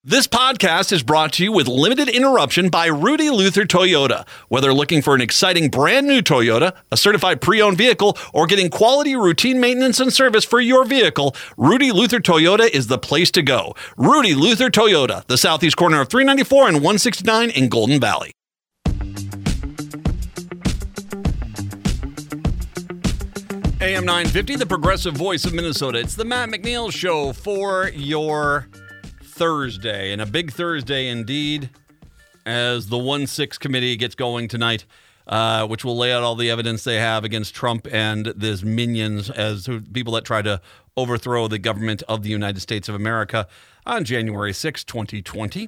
This podcast is brought to you with limited interruption by Rudy Luther Toyota. Whether looking for an exciting brand new Toyota, a certified pre-owned vehicle, or getting quality routine maintenance and service for your vehicle, Rudy Luther Toyota is the place to go. Rudy Luther Toyota, the southeast corner of 394 and 169 in Golden Valley. AM 950, the progressive voice of Minnesota. It's the Matt McNeil Show for your Thursday, and a big Thursday indeed, as the 1-6 committee gets going tonight, which will lay out all the evidence they have against Trump and his minions as people that try to overthrow the government of the United States of America on January 6, 2020.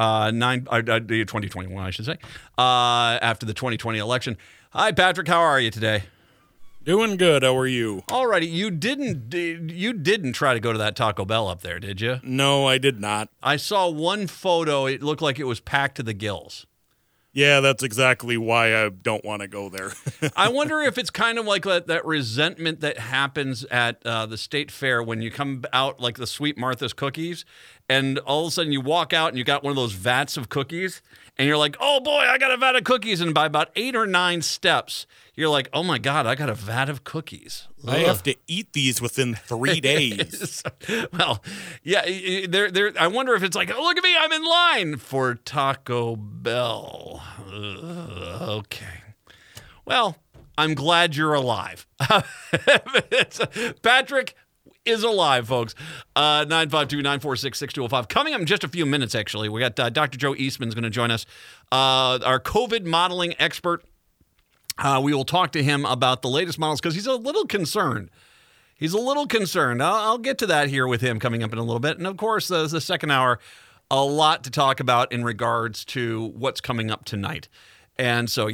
2021, I should say, after the 2020 election. Hi, Patrick. How are you today? Doing good. How are you? Alrighty. You didn't try to go to that Taco Bell up there, did you? No, I did not. I saw one photo. It looked like it was packed to the gills. Yeah, that's exactly why I don't want to go there. I wonder if it's kind of like that resentment that happens at the state fair when you come out like the Sweet Martha's cookies, and all of a sudden you walk out and you got one of those vats of cookies, and you're like, oh boy, I got a vat of cookies. And by about 8 or 9 steps, you're like, oh my God, I got a vat of cookies. Ugh. I have to eat these within 3 days. Well, yeah, I wonder if it's like, oh, look at me, I'm in line for Taco Bell. Okay. Well, I'm glad you're alive. Patrick is alive, folks. 952-946-6205. Coming up in just a few minutes, actually, we got Dr. Joe Eastman's going to join us, our COVID modeling expert. We will talk to him about the latest models because he's a little concerned. I'll get to that here with him coming up in a little bit. And, of course, the second hour, a lot to talk about in regards to what's coming up tonight. And so,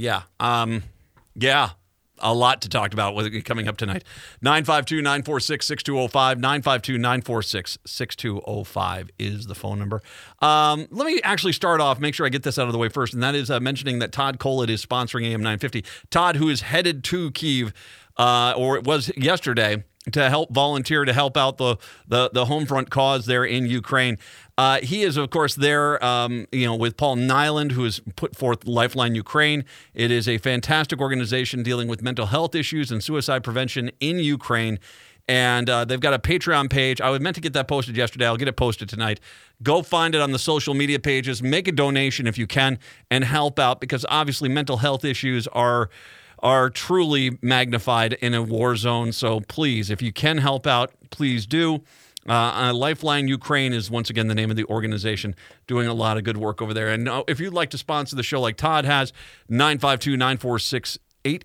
a lot to talk about with coming up tonight. 952-946-6205. 952-946-6205 is the phone number. Let me actually start off, make sure I get this out of the way first, and that is mentioning that Todd Kollett is sponsoring AM 950. Todd, who is headed to Kyiv, or it was yesterday, to help volunteer to help out the home front cause there in Ukraine. He is, of course, there, with Paul Nyland, who has put forth Lifeline Ukraine. It is a fantastic organization dealing with mental health issues and suicide prevention in Ukraine. And they've got a Patreon page. I was meant to get that posted yesterday. I'll get it posted tonight. Go find it on the social media pages. Make a donation if you can and help out, because obviously mental health issues are truly magnified in a war zone. So please, if you can help out, please do. Lifeline Ukraine is once again the name of the organization, doing a lot of good work over there. And if you'd like to sponsor the show like Todd has, 952-946-8885,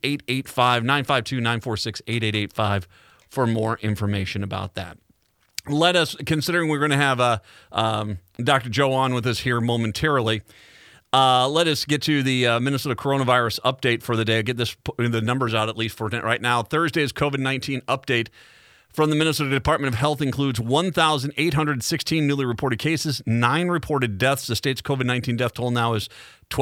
952-946-8885 for more information about that. Let us, considering we're going to have Dr. Joe on with us here momentarily, let us get to the Minnesota coronavirus update for the day. Get the numbers out at least for right now. Thursday's COVID-19 update from the Minnesota Department of Health includes 1,816 newly reported cases, 9 reported deaths. The state's COVID-19 death toll now is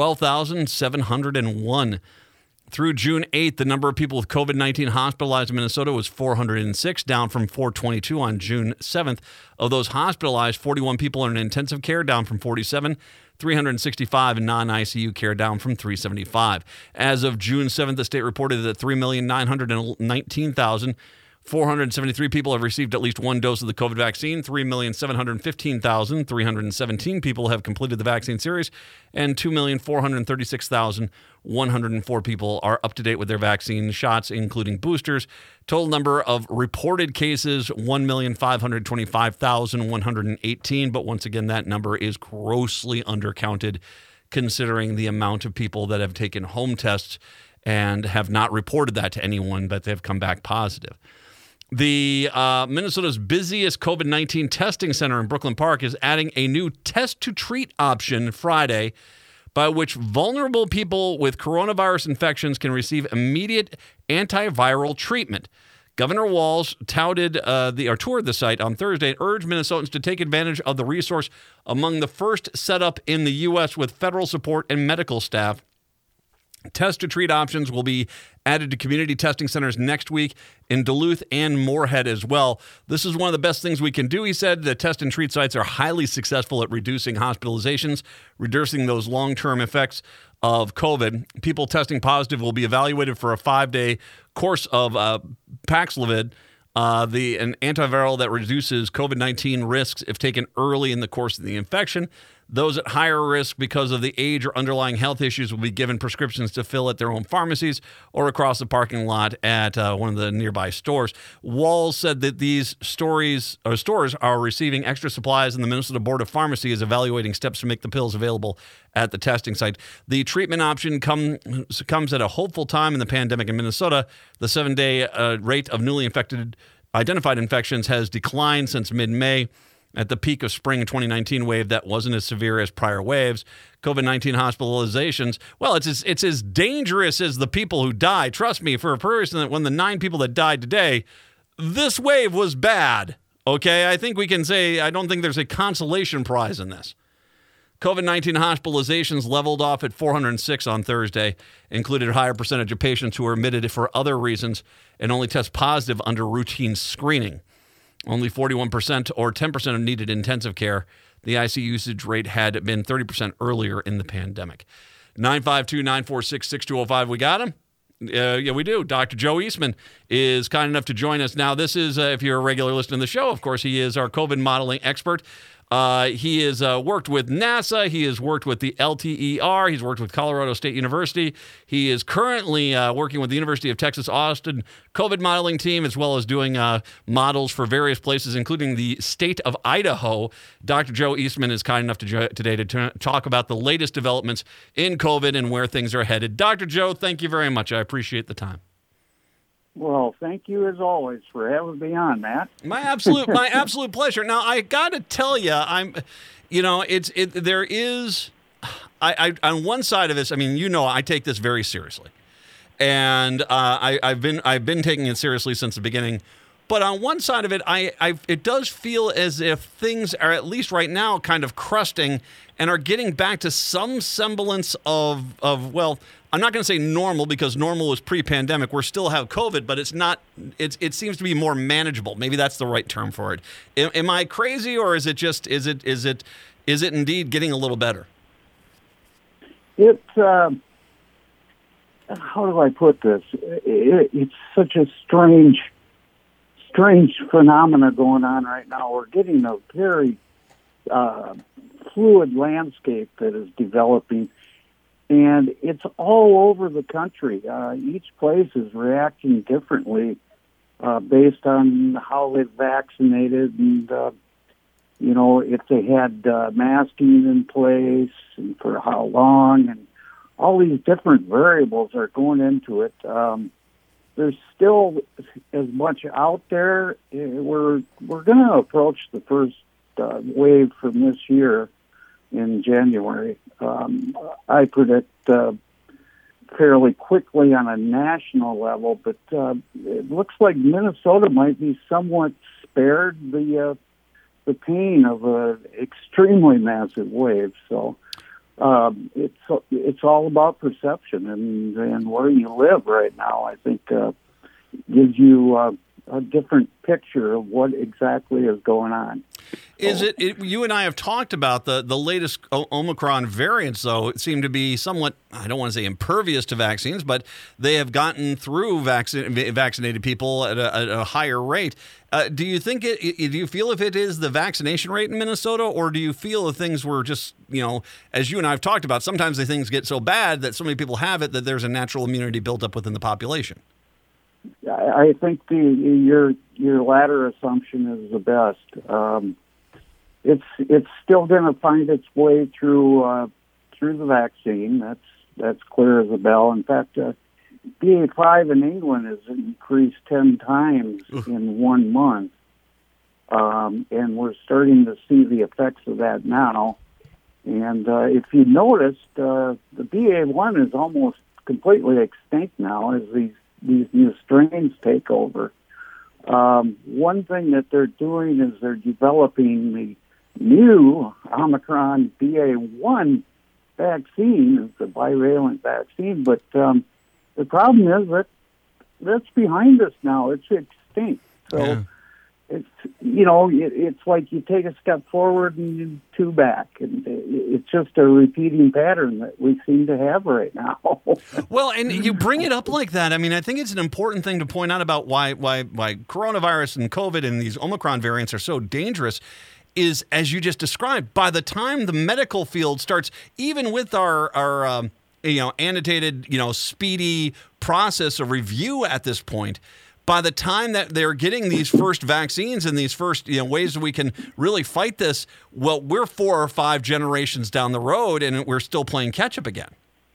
12,701. Through June 8th, the number of people with COVID-19 hospitalized in Minnesota was 406, down from 422 on June 7th. Of those hospitalized, 41 people are in intensive care, down from 47. 365 in non-ICU care, down from 375. As of June 7th, the state reported that 3,919,473 people have received at least one dose of the COVID vaccine. 3,715,317 people have completed the vaccine series, and 2,436,104 people are up to date with their vaccine shots, including boosters. Total number of reported cases, 1,525,118. But once again, that number is grossly undercounted considering the amount of people that have taken home tests and have not reported that to anyone, but they've come back positive. The Minnesota's busiest COVID-19 testing center in Brooklyn Park is adding a new test-to-treat option Friday, by which vulnerable people with coronavirus infections can receive immediate antiviral treatment. Governor Walz touted toured the site on Thursday and urged Minnesotans to take advantage of the resource, among the first set up in the U.S. with federal support and medical staff. Test to treat options will be added to community testing centers next week in Duluth and Moorhead as well. This is one of the best things we can do, he said. The test and treat sites are highly successful at reducing hospitalizations, reducing those long-term effects of COVID. People testing positive will be evaluated for a 5-day course of Paxlovid, an antiviral that reduces COVID-19 risks if taken early in the course of the infection. Those at higher risk because of the age or underlying health issues will be given prescriptions to fill at their own pharmacies or across the parking lot at one of the nearby stores. Walls said that these stores are receiving extra supplies, and the Minnesota Board of Pharmacy is evaluating steps to make the pills available at the testing site. The treatment option comes at a hopeful time in the pandemic in Minnesota. The 7-day rate of newly identified infections has declined since mid-May. At the peak of spring 2019 wave that wasn't as severe as prior waves. COVID-19 hospitalizations, well, it's as dangerous as the people who die. Trust me, for a person that when the 9 people that died today, this wave was bad. Okay, I think we can say I don't think there's a consolation prize in this. COVID-19 hospitalizations leveled off at 406 on Thursday, included a higher percentage of patients who were admitted for other reasons and only test positive under routine screening. Only 41% or 10% of needed intensive care. The IC usage rate had been 30% earlier in the pandemic. 952-946-6205. We got him? Yeah, we do. Dr. Joe Eastman is kind enough to join us. Now, this is, if you're a regular listener to the show, of course, he is our COVID modeling expert. He has worked with NASA. He has worked with the LTER. He's worked with Colorado State University. He is currently working with the University of Texas Austin COVID modeling team, as well as doing models for various places, including the state of Idaho. Dr. Joe Eastman is kind enough today to talk about the latest developments in COVID and where things are headed. Dr. Joe, thank you very much. I appreciate the time. Well, thank you as always for having me on, Matt. My absolute pleasure. Now, I got to tell you, on one side of this, I mean, I take this very seriously, and I've been taking it seriously since the beginning. But on one side of it, it does feel as if things are, at least right now, kind of crusting and are getting back to some semblance of well, I'm not going to say normal, because normal was pre-pandemic. We still have COVID, but it's not. It seems to be more manageable. Maybe that's the right term for it. Am I crazy, or is it just is it indeed getting a little better? It's how do I put this? It's such a strange phenomena going on right now. We're getting a very fluid landscape that is developing, and it's all over the country. Each place is reacting differently based on how they've vaccinated and, if they had masking in place and for how long, and all these different variables are going into it. There's still as much out there. We're going to approach the first wave from this year in January. I predict fairly quickly on a national level, but it looks like Minnesota might be somewhat spared the pain of an extremely massive wave. So it's all about perception, and where you live right now, I think, gives you a different picture of what exactly is going on. Is it you and I have talked about the latest Omicron variants, though, it seemed to be somewhat, I don't want to say impervious to vaccines, but they have gotten through vaccinated people at a higher rate. Do you think do you feel if it is the vaccination rate in Minnesota, or do you feel if things were just, as you and I have talked about, sometimes the things get so bad that so many people have it that there's a natural immunity built up within the population? I think your latter assumption is the best. It's still going to find its way through the vaccine. That's clear as a bell. In fact, BA5 in England has increased 10 times in 1 month, and we're starting to see the effects of that now. And if you noticed, the BA1 is almost completely extinct now as these new strains take over. One thing that they're doing is they're developing the new Omicron BA1 vaccine. It's a bivalent vaccine, but the problem is that that's behind us now. It's extinct. So Yeah. it's, you know, it's like you take a step forward and two back, and it's just a repeating pattern that we seem to have right now. Well, and you bring it up like that. I mean, I think it's an important thing to point out about why coronavirus and COVID and these Omicron variants are so dangerous is, as you just described, by the time the medical field starts, even with our annotated, speedy process of review at this point, by the time that they're getting these first vaccines and these first ways that we can really fight this, well, we're 4 or 5 generations down the road and we're still playing catch up again.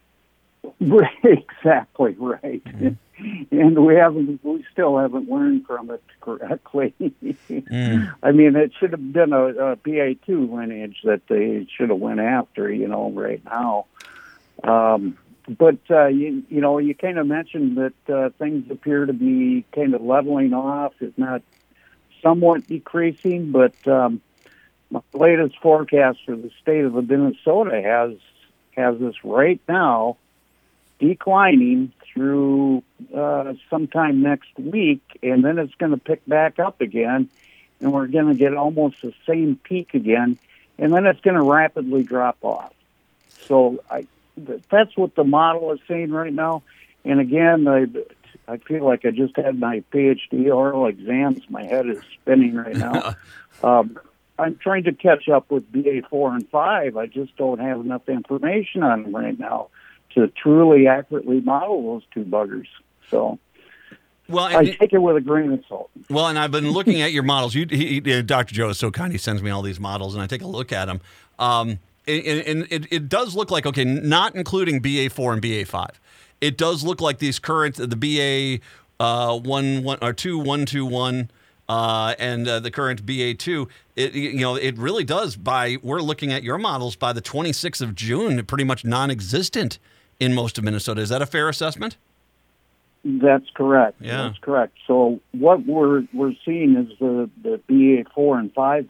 Exactly right. Mm. And we still haven't learned from it correctly. I mean, it should have been a BA2 lineage that they should have went after, right now. But you kind of mentioned that things appear to be kind of leveling off, if not somewhat decreasing. But my latest forecast for the state of Minnesota has us right now declining through sometime next week, and then it's going to pick back up again, and we're going to get almost the same peak again, and then it's going to rapidly drop off. So that's what the model is saying right now. And again, I feel like I just had my PhD oral exams. My head is spinning right now. I'm trying to catch up with BA4 and 5. I just don't have enough information on them right now to truly accurately model those two buggers. So I take it with a grain of salt. Well, and I've been looking at your models. Dr. Joe is so kind. He sends me all these models, and I take a look at them. And it does look like, okay, not including BA4 and BA5. It does look like these current, the BA 121, and the current BA2. It really does. We're looking at your models by the 26th of June, pretty much non-existent in most of Minnesota. Is that a fair assessment? That's correct. Yeah. That's correct. So what we're seeing is the BA4 and 5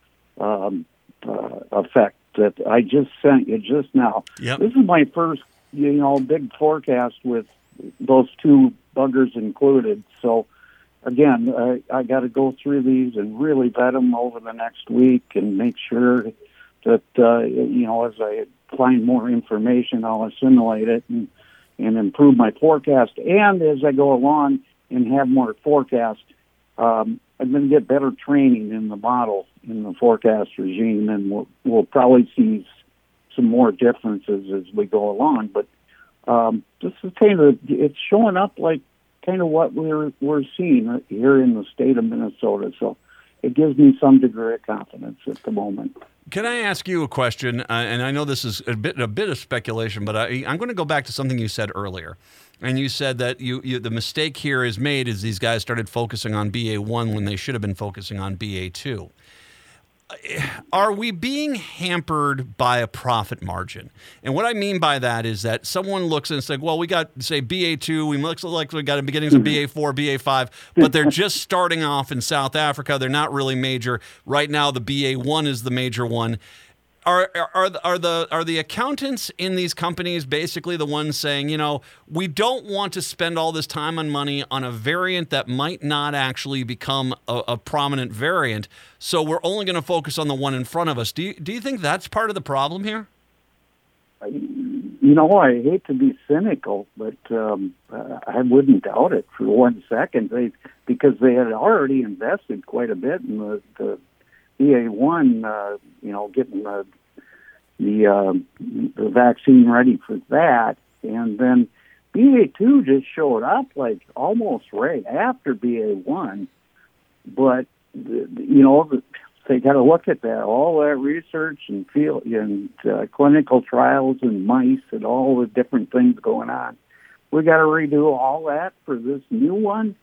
effect that I just sent you just now. Yep. This is my first, big forecast with those two buggers included. So again, I got to go through these and really vet them over the next week and make sure that, as I find more information, I'll assimilate it and improve my forecast. And as I go along and have more forecast, I'm going to get better training in the model, in the forecast regime, and we'll probably see some more differences as we go along. But this is it's showing up like kind of what we're seeing here in the state of Minnesota. So it gives me some degree of confidence at the moment. Can I ask you a question? And I know this is a bit of speculation, but I'm going to go back to something you said earlier. And you said that the mistake here is made is these guys started focusing on BA1 when they should have been focusing on BA2. Are we being hampered by a profit margin? And what I mean by that is that someone looks and says, well, we got, say, BA2, we look like we got beginnings of BA4, BA5, but they're just starting off in South Africa. They're not really major. Right now, the BA1 is the major one. Are the accountants in these companies basically the ones saying, we don't want to spend all this time and money on a variant that might not actually become a prominent variant, so we're only going to focus on the one in front of us? Do you think that's part of the problem here? I hate to be cynical, but I wouldn't doubt it for 1 second. Because they had already invested quite a bit in the BA1, getting the vaccine ready for that. And then BA2 just showed up like almost right after BA1. But, they got to look at that, all that research and field and clinical trials and mice and all the different things going on. We got to redo all that for this new one.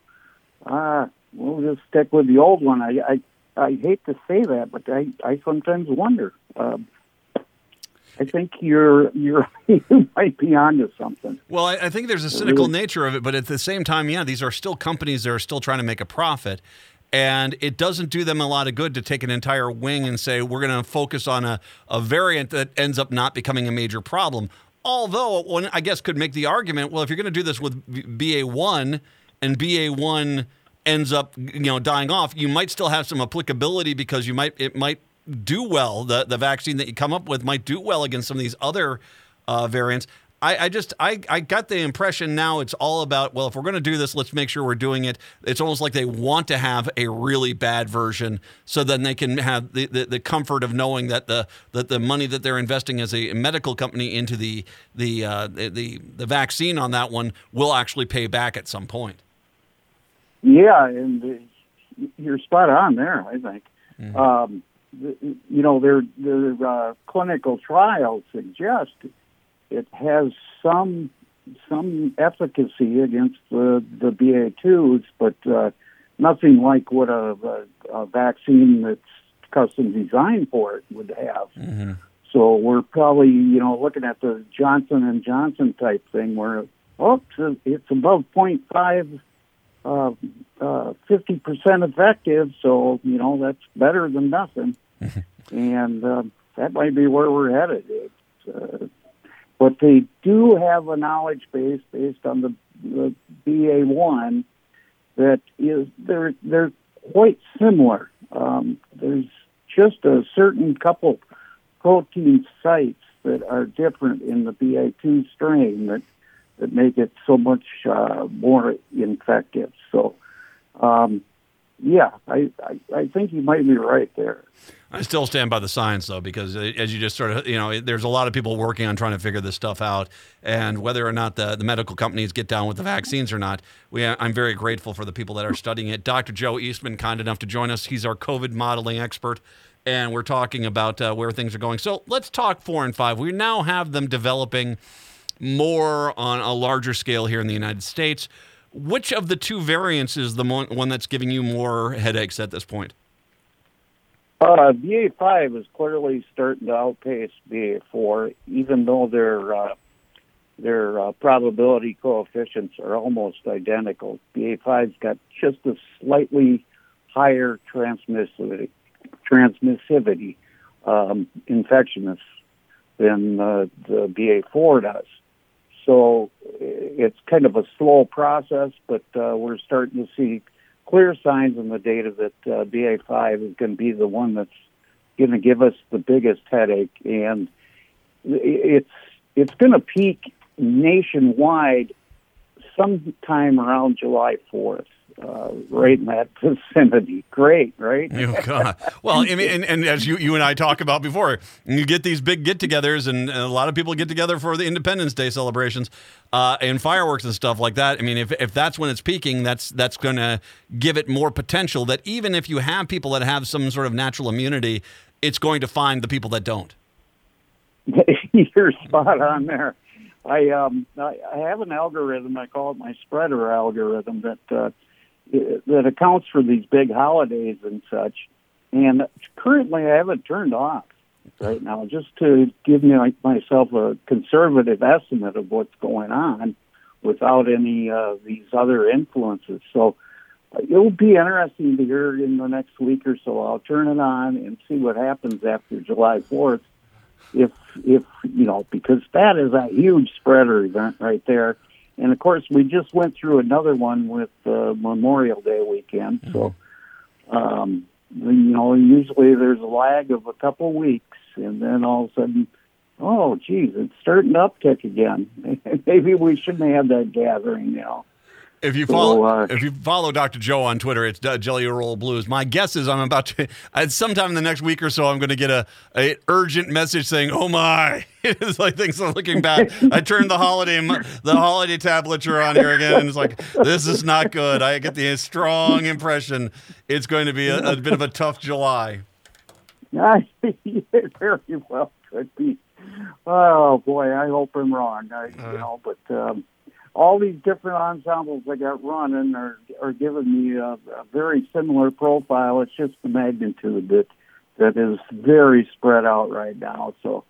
We'll just stick with the old one. I hate to say that, but I sometimes wonder. I think you might be onto something. Well, I think there's a cynical nature of it, but at the same time, these are still companies that are still trying to make a profit. And it doesn't do them a lot of good to take an entire wing and say, we're going to focus on a variant that ends up not becoming a major problem. Although one, I guess, could make the argument, well, if you're going to do this with BA1 and BA1 ends up, dying off, you might still have some applicability because it might do well. The vaccine that you come up with might do well against some of these other variants. I got the impression now it's all about, well, if we're going to do this, let's make sure we're doing it. It's almost like they want to have a really bad version so then they can have the comfort of knowing that the money that they're investing as a medical company into the vaccine on that one will actually pay back at some point. Yeah, and you're spot on there, I think. Mm-hmm. Their clinical trials suggest it has some efficacy against the BA2s, but nothing like what a vaccine that's custom designed for it would have. Mm-hmm. So we're probably looking at the Johnson & Johnson type thing where it's above 0.5, 50% effective. So that's better than nothing, and that might be where we're headed. But they do have a knowledge base based on the BA1 that is they're quite similar. There's just a certain couple protein sites that are different in the BA2 strain that make it so much more infective. So, I think you might be right there. I still stand by the science, though, because as you just sort of, there's a lot of people working on trying to figure this stuff out. And whether or not the medical companies get down with the vaccines or not, I'm very grateful for the people that are studying it. Dr. Joe Eastman, kind enough to join us. He's our COVID modeling expert, and we're talking about where things are going. So let's talk 4 and 5. We now have them developing more on a larger scale here in the United States. Which of the two variants is the one that's giving you more headaches at this point? BA5 is clearly starting to outpace BA4, even though their probability coefficients are almost identical. BA5's got just a slightly higher transmissivity, infectious than the BA4 does. So it's kind of a slow process, but we're starting to see clear signs in the data that BA5 is going to be the one that's going to give us the biggest headache, and it's going to peak nationwide sometime around July 4th. Right in that vicinity. Great, right? Oh, God. Well, and as you and I talked about before, you get these big get-togethers, and a lot of people get together for the Independence Day celebrations and fireworks and stuff like that. I mean, if that's when it's peaking, that's going to give it more potential that even if you have people that have some sort of natural immunity, it's going to find the people that don't. You're spot on there. I have an algorithm. I call it my spreader algorithm that accounts for these big holidays and such. And currently I have it turned off right now just to give myself a conservative estimate of what's going on without any of these other influences. So it'll be interesting to hear in the next week or so. I'll turn it on and see what happens after July 4th. If because that is a huge spreader event right there. And, of course, we just went through another one with Memorial Day weekend. So, usually there's a lag of a couple weeks, and then all of a sudden, oh, geez, it's starting to uptick again. Maybe we shouldn't have that gathering, If you follow Dr. Joe on Twitter, it's Jelly Roll Blues. My guess is I'm about to, sometime in the next week or so, I'm going to get a urgent message saying, "Oh my!" It's like things are looking bad. I turned the holiday tablature on here again, and it's like this is not good. I get the strong impression it's going to be a bit of a tough July. It very well could be. Oh boy, I hope I'm wrong. But. All these different ensembles I got running are giving me a very similar profile. It's just the magnitude that is very spread out right now. So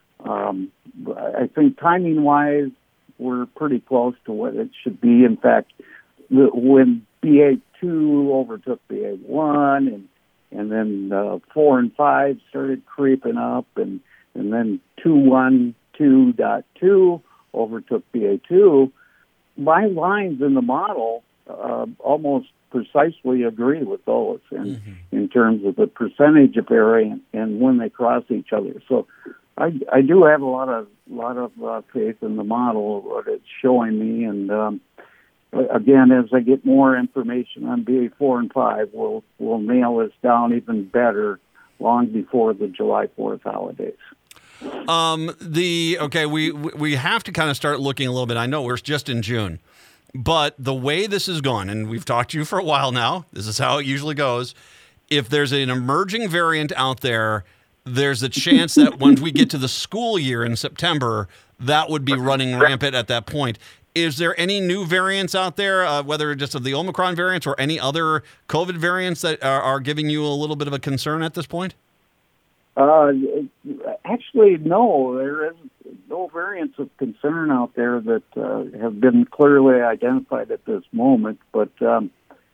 I think timing-wise, we're pretty close to what it should be. In fact, when BA2 overtook BA1, and then 4 and 5 started creeping up, and then 212.2 overtook BA2. My lines in the model almost precisely agree with those in terms of the percentage of variant and when they cross each other. So I do have a lot of faith in the model, what it's showing me, and again, as I get more information on BA4 and 5, we'll nail this down even better long before the July 4th holidays. We have to kind of start looking a little bit. I know we're just in June, but the way this has gone, and we've talked to you for a while now, this is how it usually goes. If there's an emerging variant out there, there's a chance that once we get to the school year in September, that would be running rampant at that point. Is there any new variants out there, whether just of the Omicron variants or any other COVID variants that are giving you a little bit of a concern at this point? Actually, no. There is no variants of concern out there that have been clearly identified at this moment. But, I'm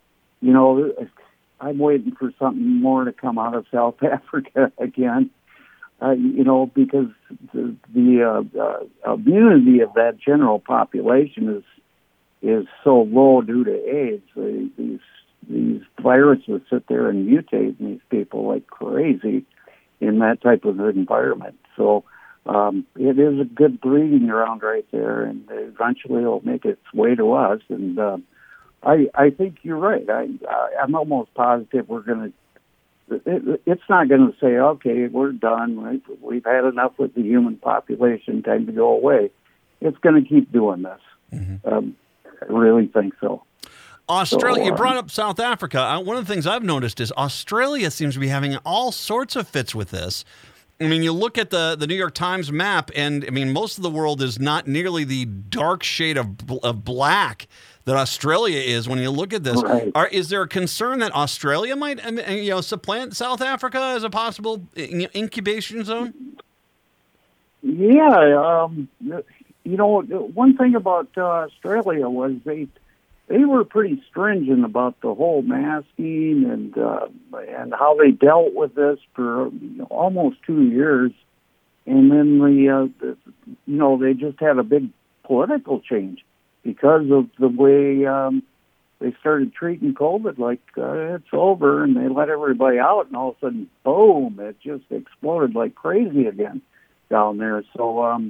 waiting for something more to come out of South Africa again, because the immunity of that general population is so low due to AIDS. These viruses sit there and mutate in these people like crazy in that type of environment. So it is a good breeding ground right there, and eventually it'll make its way to us. And I think you're right. I'm almost positive we're going to. It's not going to say, okay, we're done. We've had enough with the human population. Time to go away. It's going to keep doing this. I really think so. Australia, you brought up South Africa. One of the things I've noticed is Australia seems to be having all sorts of fits with this. I mean, you look at the New York Times map, and I mean, most of the world is not nearly the dark shade of black that Australia is when you look at this. Right. Is there a concern that Australia might supplant South Africa as a possible incubation zone? Yeah. One thing about Australia was they were pretty stringent about the whole masking and how they dealt with this for almost 2 years, and then they just had a big political change because of the way they started treating COVID like it's over, and they let everybody out, and all of a sudden, boom! It just exploded like crazy again down there. So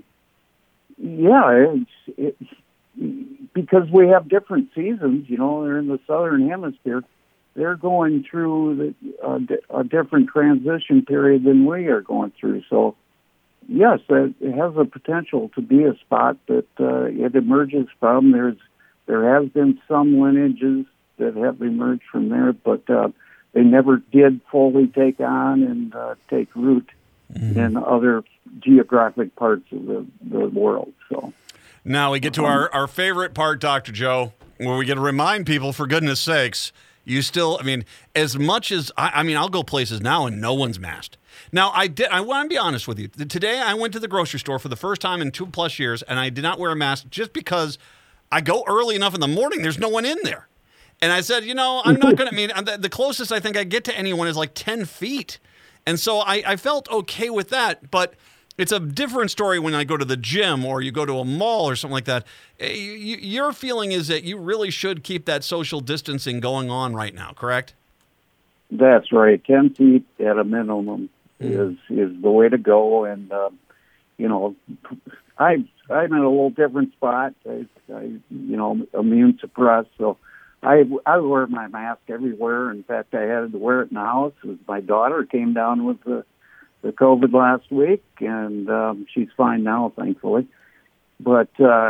because we have different seasons, they're in the southern hemisphere. They're going through a different transition period than we are going through. So, yes, it has a potential to be a spot that it emerges from. There has been some lineages that have emerged from there, but they never did fully take on and take root in other geographic parts of the world. So. Now we get to our favorite part, Dr. Joe, where we get to remind people, for goodness sakes, you still, as much as, I'll go places now and no one's masked. Now, I want to be honest with you. Today, I went to the grocery store for the first time in 2+ years, and I did not wear a mask just because I go early enough in the morning, there's no one in there. And I said, I'm not going to, the closest I think I get to anyone is like 10 feet. And so I felt okay with that, but it's a different story when I go to the gym or you go to a mall or something like that. Your feeling is that you really should keep that social distancing going on right now, correct? That's right. 10 feet at a minimum is the way to go. And, I'm in a little different spot. I immune suppressed, so I wear my mask everywhere. In fact, I had to wear it in the house. My daughter came down with the COVID last week, and she's fine now, thankfully. But,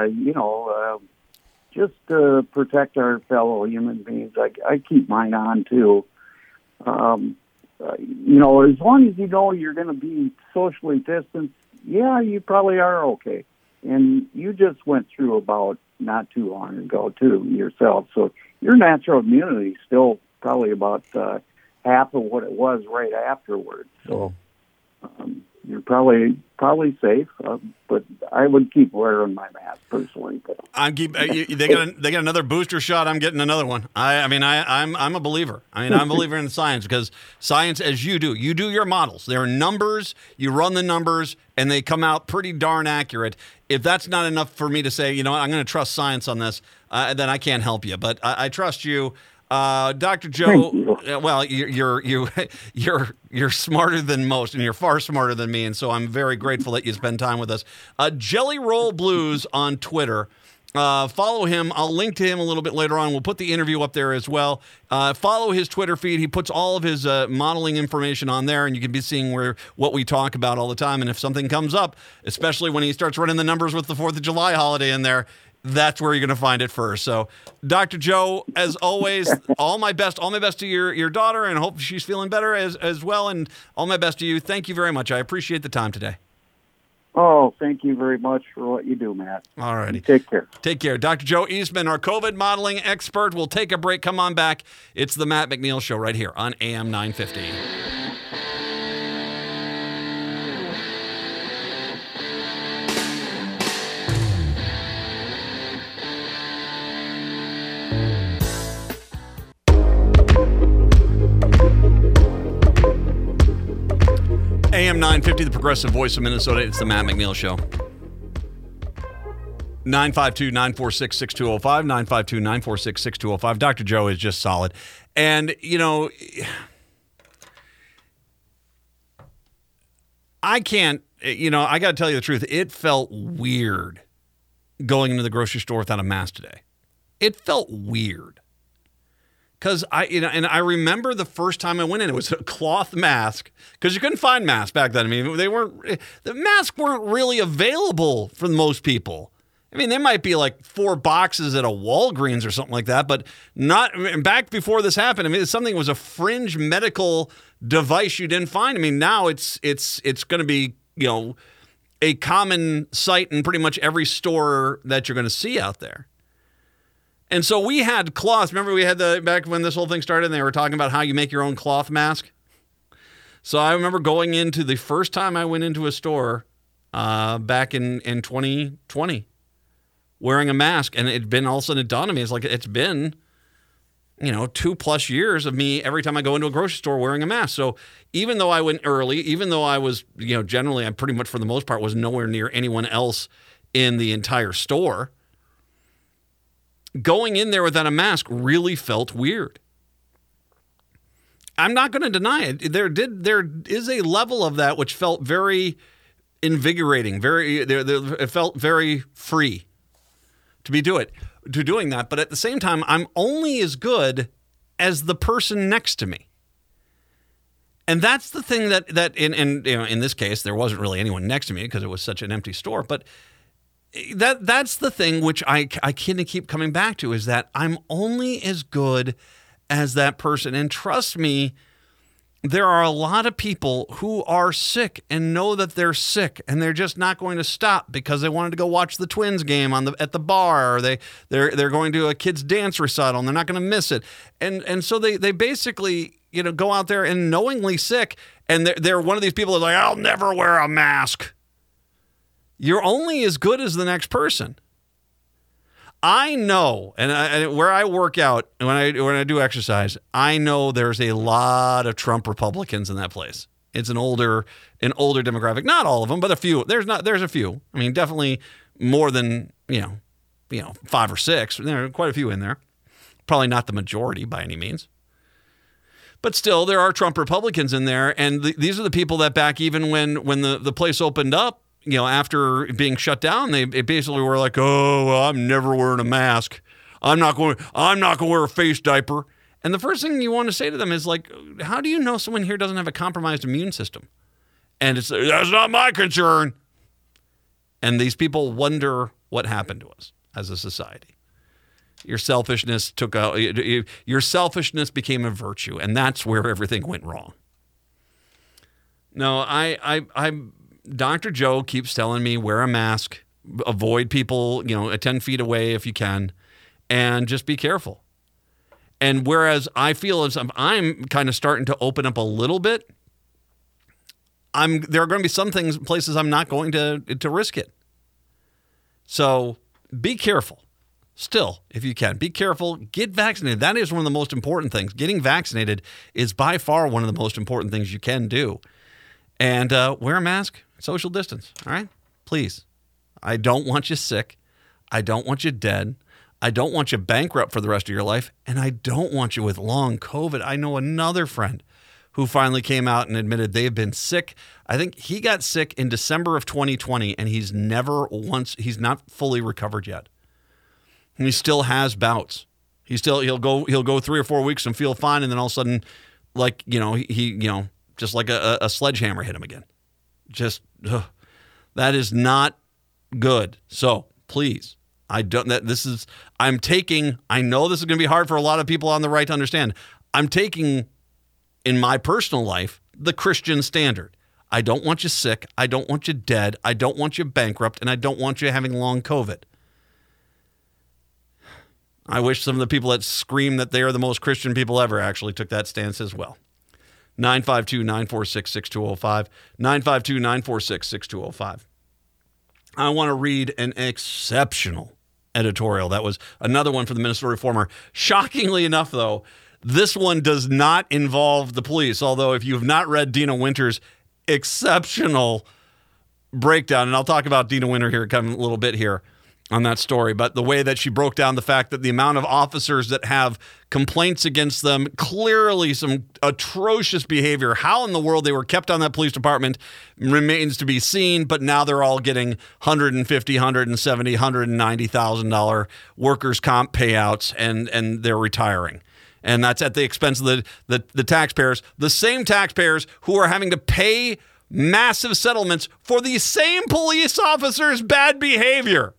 just to protect our fellow human beings, I keep mine on, too. As long as you're going to be socially distanced, you probably are okay. And you just went through about not too long ago, too, yourself. So your natural immunity is still probably about half of what it was right afterwards. So, you're probably safe. But I would keep wearing my mask personally. But they got another booster shot. I'm getting another one. I'm a believer. I'm a believer in science, because science, as you do your models. There are numbers. You run the numbers, and they come out pretty darn accurate. If that's not enough for me to say, I'm going to trust science on this, then I can't help you. But I trust you. Dr. Joe, well, you're smarter than most, and you're far smarter than me, and so I'm very grateful that you spend time with us. Jelly Roll Blues on Twitter. Follow him. I'll link to him a little bit later on. We'll put the interview up there as well. Follow his Twitter feed. He puts all of his modeling information on there, and you can be seeing what we talk about all the time. And if something comes up, especially when he starts running the numbers with the 4th of July holiday in there, that's where you're going to find it first. So, Dr. Joe, as always, all my best to your daughter, and hope she's feeling better as well. And all my best to you. Thank you very much. I appreciate the time today. Oh, thank you very much for what you do, Matt. All righty. Take care. Take care. Dr. Joe Eastman, our COVID modeling expert. We'll take a break. Come on back. It's the Matt McNeil Show right here on AM 950. AM 950, the progressive voice of Minnesota. It's the Matt McNeil Show. 952-946-6205, 952-946-6205. Dr. Joe is just solid. And, I can't, I got to tell you the truth. It felt weird going into the grocery store without a mask today. It felt weird. Because I remember the first time I went in, it was a cloth mask, because you couldn't find masks back then. I mean, the masks weren't really available for most people. I mean, there might be like 4 boxes at a Walgreens or something like that, but not back before this happened. I mean, something was a fringe medical device you didn't find. I mean, now it's going to be, a common sight in pretty much every store that you're going to see out there. And so we had cloths. Remember we had back when this whole thing started, and they were talking about how you make your own cloth mask? So I remember going into the first time I went into a store back in 2020 wearing a mask, and it'd been all of a sudden it dawned on me. It's like it's been, 2+ years of me every time I go into a grocery store wearing a mask. So even though I went early, even though I was, generally I pretty much for the most part was nowhere near anyone else in the entire store, going in there without a mask really felt weird. I'm not going to deny it. There is a level of that which felt very invigorating. It felt very free to doing that. But at the same time, I'm only as good as the person next to me. And that's the thing that in this case, there wasn't really anyone next to me because it was such an empty store. But that's the thing which I kind of keep coming back to, is that I'm only as good as that person. And trust me, there are a lot of people who are sick and know that they're sick, and they're just not going to stop because they wanted to go watch the Twins game at the bar, or they're going to a kid's dance recital and they're not going to miss it. And so they basically, go out there and knowingly sick, and they're one of these people that's like, I'll never wear a mask. You're only as good as the next person. I know, and where I work out, and when I do exercise, I know there's a lot of Trump Republicans in that place. It's an older demographic. Not all of them, but a few. There's a few. I mean, definitely more than 5 or 6. There are quite a few in there. Probably not the majority by any means. But still, there are Trump Republicans in there, and these are the people that back even when the place opened up, after being shut down, they basically were like, "Oh, well, I'm never wearing a mask. I'm not going to wear a face diaper." And the first thing you want to say to them is like, "How do you know someone here doesn't have a compromised immune system?" And that's not my concern. And these people wonder what happened to us as a society. Your selfishness became a virtue, and that's where everything went wrong. No, Dr. Joe keeps telling me, wear a mask, avoid people, 10 feet away if you can, and just be careful. And whereas I feel as I'm kind of starting to open up a little bit, there are going to be some places I'm not going to risk it. So be careful. Still, if you can, be careful. Get vaccinated. That is one of the most important things. Getting vaccinated is by far one of the most important things you can do. And wear a mask, social distance. All right? Please. I don't want you sick. I don't want you dead. I don't want you bankrupt for the rest of your life. And I don't want you with long COVID. I know another friend who finally came out and admitted they've been sick. I think he got sick in December of 2020, and he's not fully recovered yet. And he still has bouts. He'll go 3 or 4 weeks and feel fine, and then all of a sudden, like, just like a sledgehammer hit him again. That is not good. So please, I know this is going to be hard for a lot of people on the right to understand. I'm taking, in my personal life, the Christian standard. I don't want you sick. I don't want you dead. I don't want you bankrupt, and I don't want you having long COVID. I wish some of the people that scream that they are the most Christian people ever actually took that stance as well. 952-946-6205. 952-946-6205. I want to read an exceptional editorial. That was another one from the Minnesota Reformer. Shockingly enough, though, this one does not involve the police, although if you have not read Dina Winter's exceptional breakdown, and I'll talk about Dina Winter here a little bit here on that story, but the way that she broke down the fact that the amount of officers that have complaints against them, clearly some atrocious behavior, how in the world they were kept on that police department remains to be seen, but now they're all getting $150,000, $170,000, $190,000 workers' comp payouts, and they're retiring. And that's at the expense of the taxpayers, the same taxpayers who are having to pay massive settlements for the same police officers' bad behavior.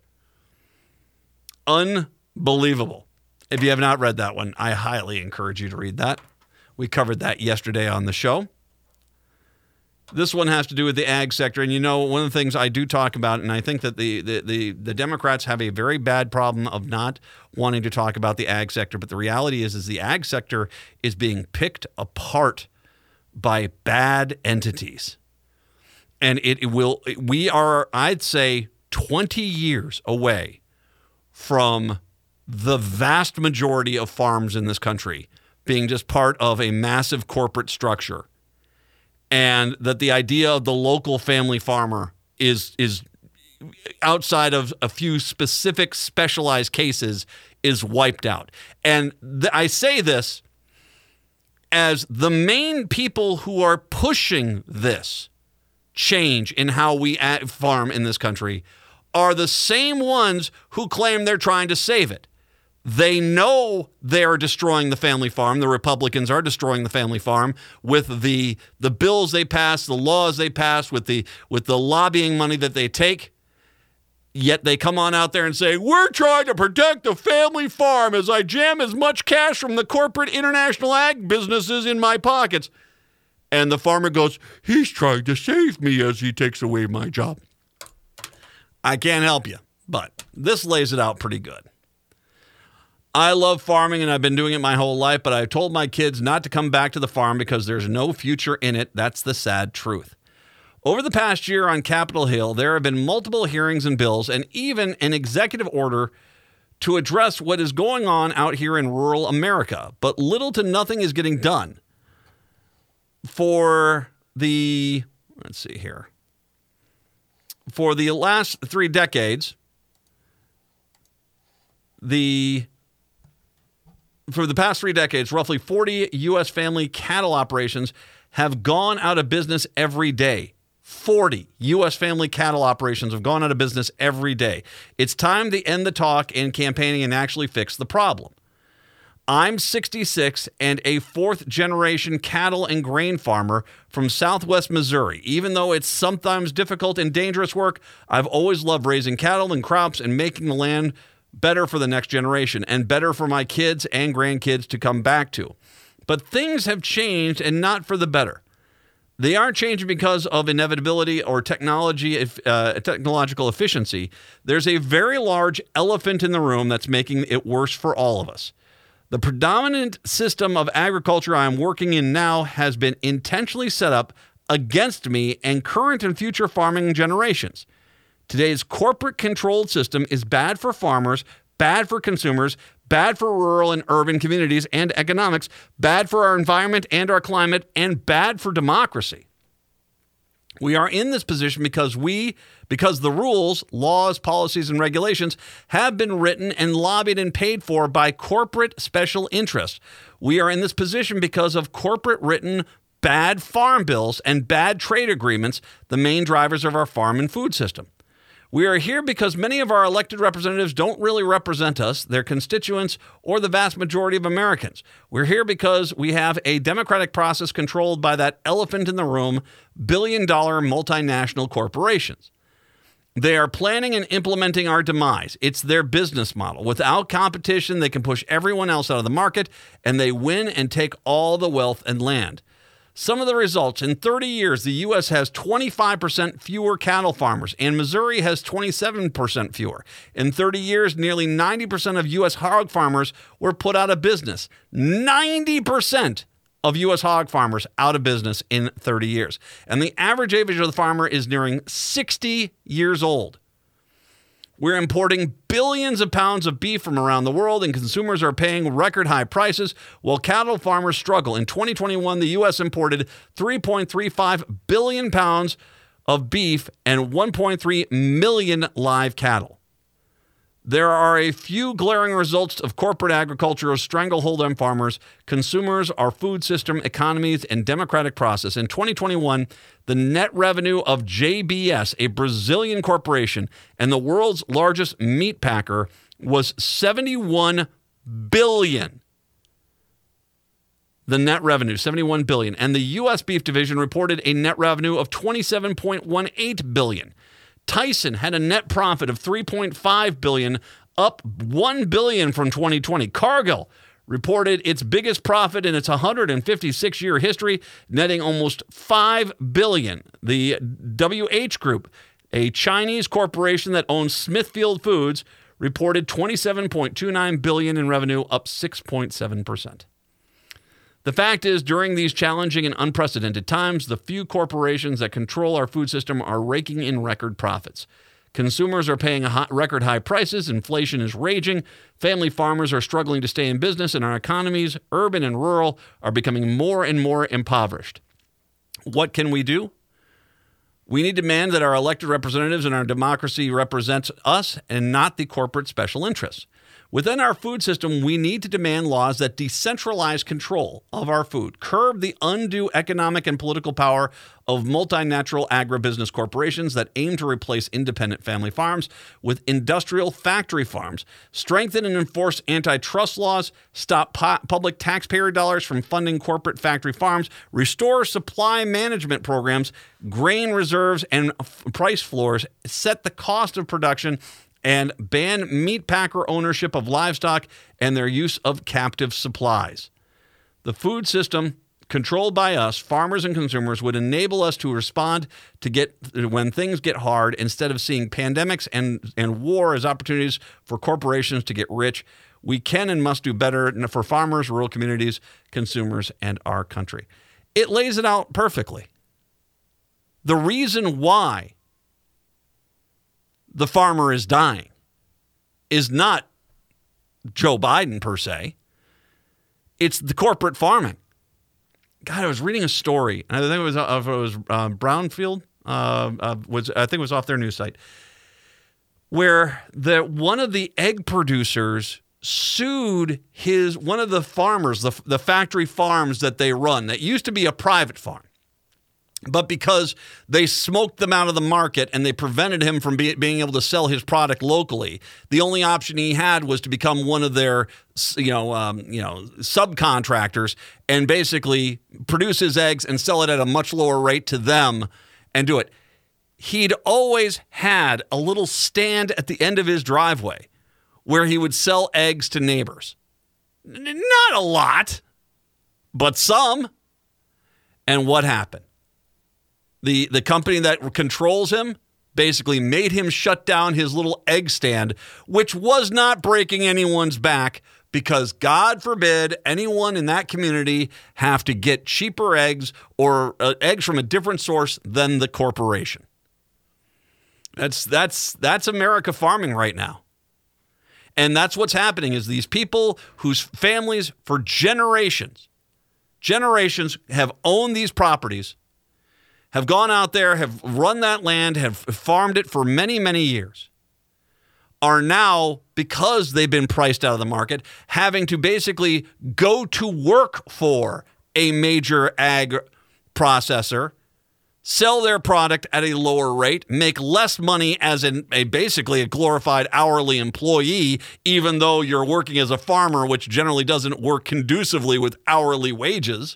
Unbelievable. If you have not read that one, I highly encourage you to read that. We covered that yesterday on the show. This one has to do with the ag sector. And one of the things I do talk about, and I think that the Democrats have a very bad problem of not wanting to talk about the ag sector. But the reality is the ag sector is being picked apart by bad entities. And we are, I'd say, 20 years away from the vast majority of farms in this country being just part of a massive corporate structure. And that the idea of the local family farmer is outside of a few specific specialized cases is wiped out. And I say this as the main people who are pushing this change in how we farm in this country are the same ones who claim they're trying to save it. They know they are destroying the family farm. The Republicans are destroying the family farm with the bills they pass, the laws they pass, with the lobbying money that they take. Yet they come on out there and say, we're trying to protect the family farm as I jam as much cash from the corporate international ag businesses in my pockets. And the farmer goes, he's trying to save me as he takes away my job. I can't help you, but this lays it out pretty good. I love farming, and I've been doing it my whole life, but I told my kids not to come back to the farm because there's no future in it. That's the sad truth. Over the past year on Capitol Hill, there have been multiple hearings and bills and even an executive order to address what is going on out here in rural America, but little to nothing is getting done. For the last 3 decades, for the past 3 decades, roughly 40 U.S. family cattle operations have gone out of business every day. 40 U.S. family cattle operations have gone out of business every day. It's time to end the talk and campaigning and actually fix the problem. I'm 66 and a 4th-generation cattle and grain farmer from southwest Missouri. Even though it's sometimes difficult and dangerous work, I've always loved raising cattle and crops and making the land better for the next generation and better for my kids and grandkids to come back to. But things have changed, and not for the better. They aren't changing because of inevitability or technological efficiency. There's a very large elephant in the room that's making it worse for all of us. The predominant system of agriculture I'm working in now has been intentionally set up against me and current and future farming generations. Today's corporate-controlled system is bad for farmers, bad for consumers, bad for rural and urban communities and economics, bad for our environment and our climate, and bad for democracy. We are in this position because the rules, laws, policies, and regulations have been written and lobbied and paid for by corporate special interests. We are in this position because of corporate-written bad farm bills and bad trade agreements, the main drivers of our farm and food system. We are here because many of our elected representatives don't really represent us, their constituents, or the vast majority of Americans. We're here because we have a democratic process controlled by that elephant in the room, billion-dollar multinational corporations. They are planning and implementing our demise. It's their business model. Without competition, they can push everyone else out of the market, and they win and take all the wealth and land. Some of the results: in 30 years, the U.S. has 25% fewer cattle farmers, and Missouri has 27% fewer. In 30 years, nearly 90% of U.S. hog farmers were put out of business. 90% of U.S. hog farmers out of business in 30 years. And the average age of the farmer is nearing 60 years old. We're importing billions of pounds of beef from around the world, and consumers are paying record high prices while cattle farmers struggle. In 2021, the U.S. imported 3.35 billion pounds of beef and 1.3 million live cattle. There are a few glaring results of corporate agricultural stranglehold on farmers, consumers, our food system, economies, and democratic process. In 2021, the net revenue of JBS, a Brazilian corporation and the world's largest meat packer, was $71 billion. The net revenue, $71 billion. And the U.S. beef division reported a net revenue of $27.18 billion. Tyson had a net profit of $3.5 billion, up $1 billion from 2020. Cargill reported its biggest profit in its 156-year history, netting almost $5 billion. The WH Group, a Chinese corporation that owns Smithfield Foods, reported $27.29 billion in revenue, up 6.7%. The fact is, during these challenging and unprecedented times, the few corporations that control our food system are raking in record profits. Consumers are paying record high prices, inflation is raging, family farmers are struggling to stay in business, and our economies, urban and rural, are becoming more and more impoverished. What can we do? We need to demand that our elected representatives and our democracy represent us and not the corporate special interests. Within our food system, we need to demand laws that decentralize control of our food, curb the undue economic and political power of multinational agribusiness corporations that aim to replace independent family farms with industrial factory farms, strengthen and enforce antitrust laws, stop public taxpayer dollars from funding corporate factory farms, restore supply management programs, grain reserves, and price floors, set the cost of production, and ban meat packer ownership of livestock and their use of captive supplies. The food system controlled by us, farmers and consumers, would enable us to respond when things get hard instead of seeing pandemics and war as opportunities for corporations to get rich. We can and must do better for farmers, rural communities, consumers, and our country. It lays it out perfectly. The reason why the farmer is dying is not Joe Biden per se. It's the corporate farming. God, I was reading a story, and I think it was Brownfield. I think it was off their news site, where one of the egg producers sued one of the farmers, the factory farms that they run, that used to be a private farm. But because they smoked them out of the market and they prevented him from being able to sell his product locally, the only option he had was to become one of their, subcontractors and basically produce his eggs and sell it at a much lower rate to them and do it. He'd always had a little stand at the end of his driveway where he would sell eggs to neighbors. Not a lot, but some. And what happened? The company that controls him basically made him shut down his little egg stand, which was not breaking anyone's back, because God forbid anyone in that community have to get cheaper eggs or eggs from a different source than the corporation. That's America farming right now. And that's what's happening is these people whose families for generations have owned these properties, have gone out there, have run that land, have farmed it for many, many years, are now, because they've been priced out of the market, having to basically go to work for a major ag processor, sell their product at a lower rate, make less money as basically a glorified hourly employee, even though you're working as a farmer, which generally doesn't work conducively with hourly wages.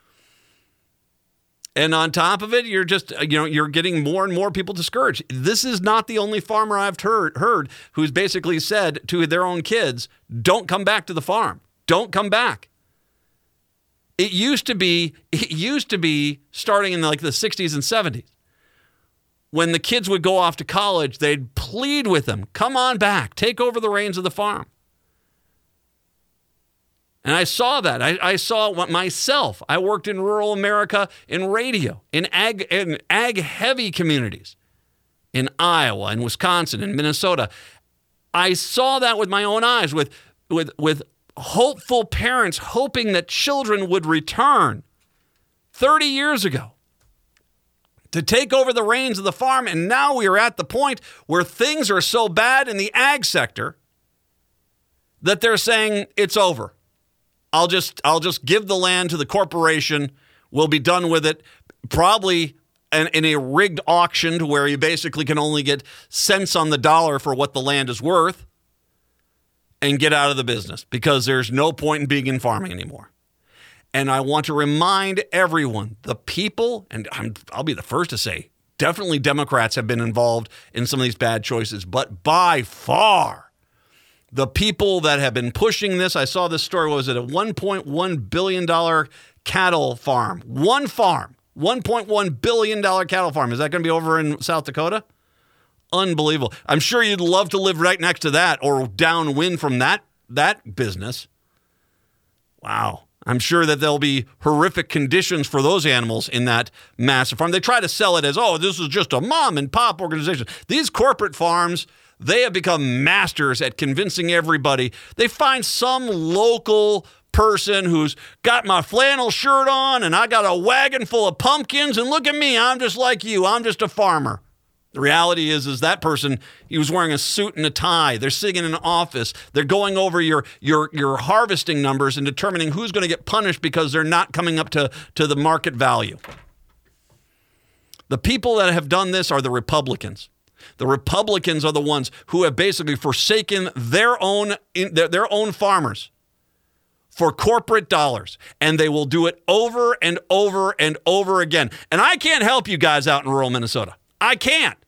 And on top of it, you're just, you're getting more and more people discouraged. This is not the only farmer I've heard who's basically said to their own kids, don't come back to the farm. Don't come back. It used to be starting in like the 60s and 70s. When the kids would go off to college, they'd plead with them, come on back, take over the reins of the farm. And I saw that. I saw what myself. I worked in rural America in radio, in ag-heavy communities, in Iowa, in Wisconsin, in Minnesota. I saw that with my own eyes, with hopeful parents hoping that children would return 30 years ago to take over the reins of the farm. And now we are at the point where things are so bad in the ag sector that they're saying it's over. I'll just give the land to the corporation. We'll be done with it. Probably in a rigged auction to where you basically can only get cents on the dollar for what the land is worth and get out of the business because there's no point in being in farming anymore. And I want to remind everyone, the people, and I'll be the first to say, definitely Democrats have been involved in some of these bad choices, but by far, the people that have been pushing this, I saw this story, was it a $1.1 billion cattle farm? One farm, $1.1 billion cattle farm. Is that going to be over in South Dakota? Unbelievable. I'm sure you'd love to live right next to that or downwind from that business. Wow. I'm sure that there'll be horrific conditions for those animals in that massive farm. They try to sell it as, this is just a mom and pop organization. These corporate farms, they have become masters at convincing everybody. They find some local person who's got my flannel shirt on and I got a wagon full of pumpkins and look at me, I'm just like you. I'm just a farmer. The reality is that person, he was wearing a suit and a tie. They're sitting in an office. They're going over your harvesting numbers and determining who's going to get punished because they're not coming up to the market value. The people that have done this are the Republicans. The Republicans are the ones who have basically forsaken their own farmers for corporate dollars, and they will do it over and over and over again. And I can't help you guys out in rural Minnesota. I can't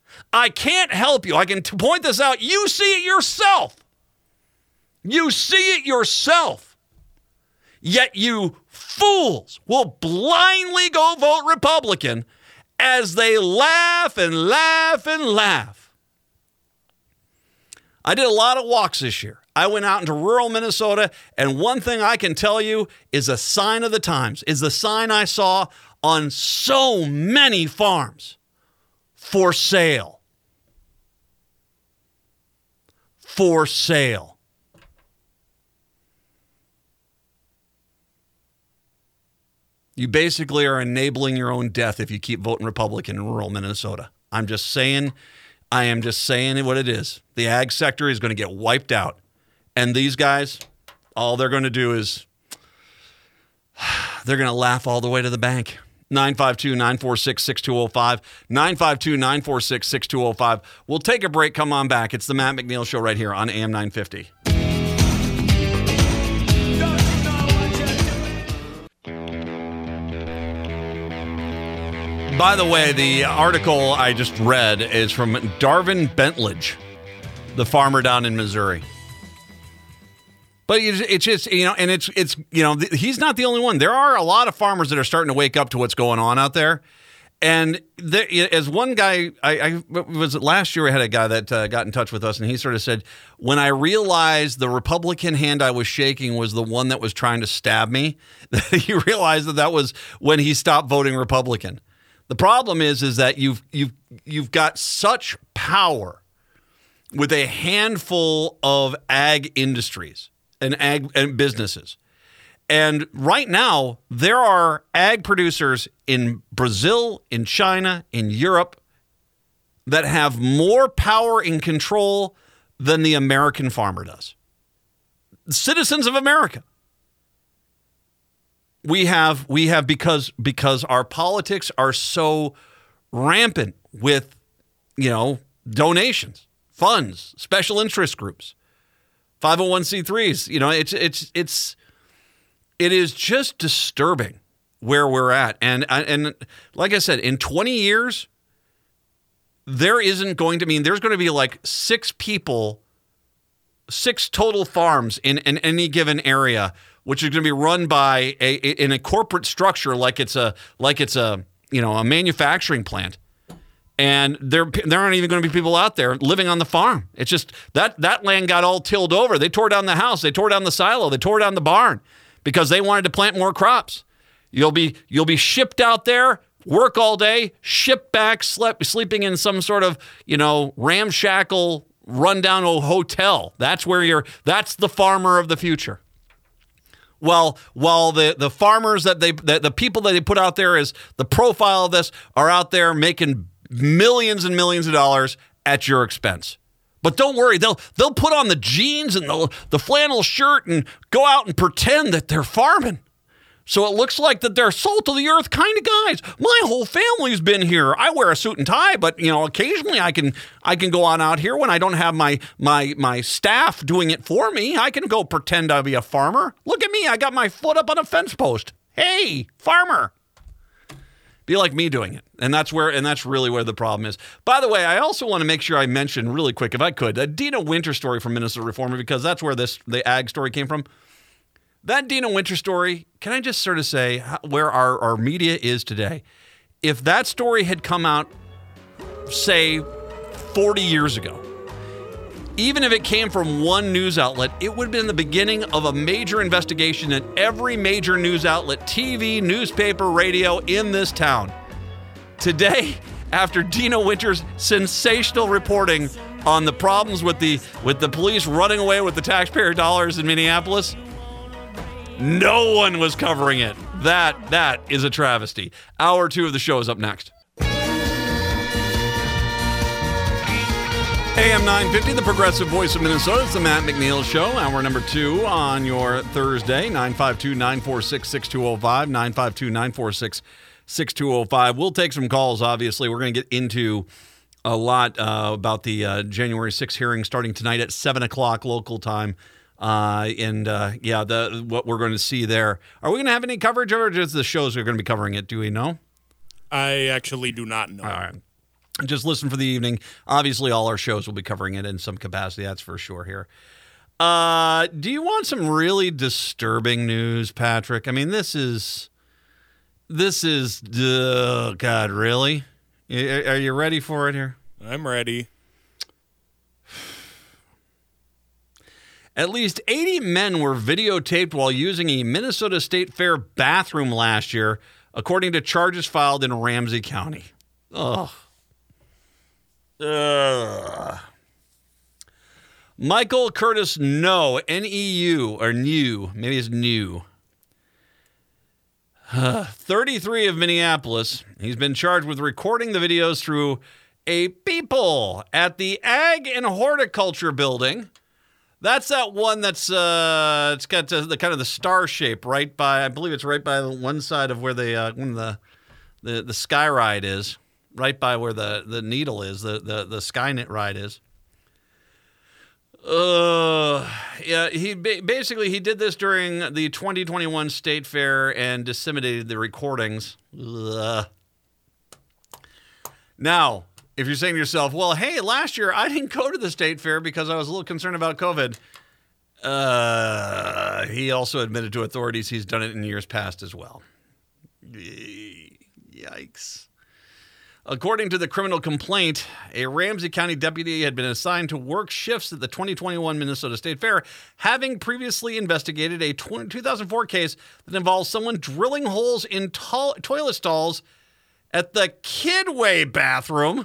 help you. I can point this out. You see it yourself. Yet you fools will blindly go vote Republican as they laugh and laugh and laugh. I did a lot of walks this year. I went out into rural Minnesota, and one thing I can tell you is a sign of the times, is the sign I saw on so many farms. For sale. For sale. You basically are enabling your own death if you keep voting Republican in rural Minnesota. I am just saying what it is. The ag sector is going to get wiped out. And these guys, all they're going to do is they're going to laugh all the way to the bank. 952-946-6205. 952-946-6205. We'll take a break. Come on back. It's the Matt McNeil Show right here on AM 950. By the way, the article I just read is from Darvin Bentledge, the farmer down in Missouri. But it's just, and it's he's not the only one. There are a lot of farmers that are starting to wake up to what's going on out there. And there, as one guy, I was it last year, I had a guy that got in touch with us, and he sort of said, when I realized the Republican hand I was shaking was the one that was trying to stab me, he realized that was when he stopped voting Republican. The problem is that you've got such power with a handful of ag industries and ag and businesses. And right now, there are ag producers in Brazil, in China, in Europe that have more power and control than the American farmer does. Citizens of America. We have because our politics are so rampant with, donations, funds, special interest groups, 501c3s. It is just disturbing where we're at. And like I said, in 20 years, there's going to be like 6 total farms in any given area, which is going to be run by in a corporate structure like it's a manufacturing plant. And there aren't even going to be people out there living on the farm. It's just that land got all tilled over. They tore down the house. They tore down the silo. They tore down the barn, because they wanted to plant more crops. You'll be shipped out there, work all day, shipped back, sleeping in some sort of, ramshackle, rundown hotel. That's the farmer of the future. While the farmers the people that they put out there as the profile of this are out there making millions and millions of dollars at your expense. But don't worry, they'll put on the jeans and the flannel shirt and go out and pretend that they're farming. So it looks like that they're salt of the earth kind of guys. My whole family's been here. I wear a suit and tie, but occasionally I can go on out here when I don't have my staff doing it for me. I can go pretend I'll be a farmer. Look at me, I got my foot up on a fence post. Hey, farmer. Be like me doing it. And that's really where the problem is. By the way, I also want to make sure I mention really quick, if I could, a Dina Winter story from Minnesota Reformer, because that's where the ag story came from. That Dina Winter story, can I just sort of say where our media is today? If that story had come out, say, 40 years ago, even if it came from one news outlet, it would have been the beginning of a major investigation at every major news outlet, TV, newspaper, radio in this town. Today, after Dina Winter's sensational reporting on the problems with the police running away with the taxpayer dollars in Minneapolis, no one was covering it. That is a travesty. Hour 2 of the show is up next. AM 950, the progressive voice of Minnesota. It's the Matt McNeil Show. Hour number 2 on your Thursday, 952-946-6205, 952-946-6205. We'll take some calls, obviously. We're going to get into a lot about the January 6th hearing starting tonight at 7 o'clock local time. What we're going to see there. Are we going to have any coverage of it, or just the shows are going to be covering it? Do we know? I actually do not know. All right. Just listen for the evening. Obviously, all our shows will be covering it in some capacity. That's for sure here. Do you want some really disturbing news, Patrick? I mean, this is, God, really? Are you ready for it here? I'm ready. At least 80 men were videotaped while using a Minnesota State Fair bathroom last year, according to charges filed in Ramsey County. Ugh. Michael Curtis N-E-U, or New, maybe it's New. 33 of Minneapolis. He's been charged with recording the videos through a peephole at the Ag and Horticulture Building. That's that one that's it's got the kind of the star shape right by, I believe it's right by one side of where the sky ride is. Right by where the needle is, the Skynet ride is. He did this during the 2021 State Fair and disseminated the recordings. Ugh. Now, if you're saying to yourself, well, hey, last year I didn't go to the State Fair because I was a little concerned about COVID. He also admitted to authorities he's done it in years past as well. Yikes. According to the criminal complaint, a Ramsey County deputy had been assigned to work shifts at the 2021 Minnesota State Fair, having previously investigated a 2004 case that involves someone drilling holes in toilet stalls at the Kidway bathroom.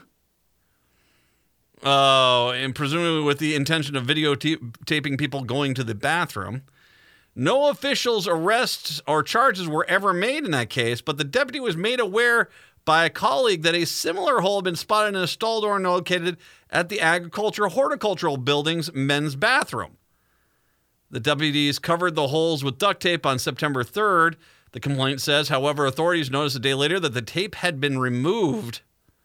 Oh, and presumably with the intention of videotaping people going to the bathroom. No officials' arrests or charges were ever made in that case, but the deputy was made aware by a colleague that a similar hole had been spotted in a stall door located at the horticultural building's men's bathroom. The deputies covered the holes with duct tape on September 3rd. The complaint says, however, authorities noticed a day later that the tape had been removed.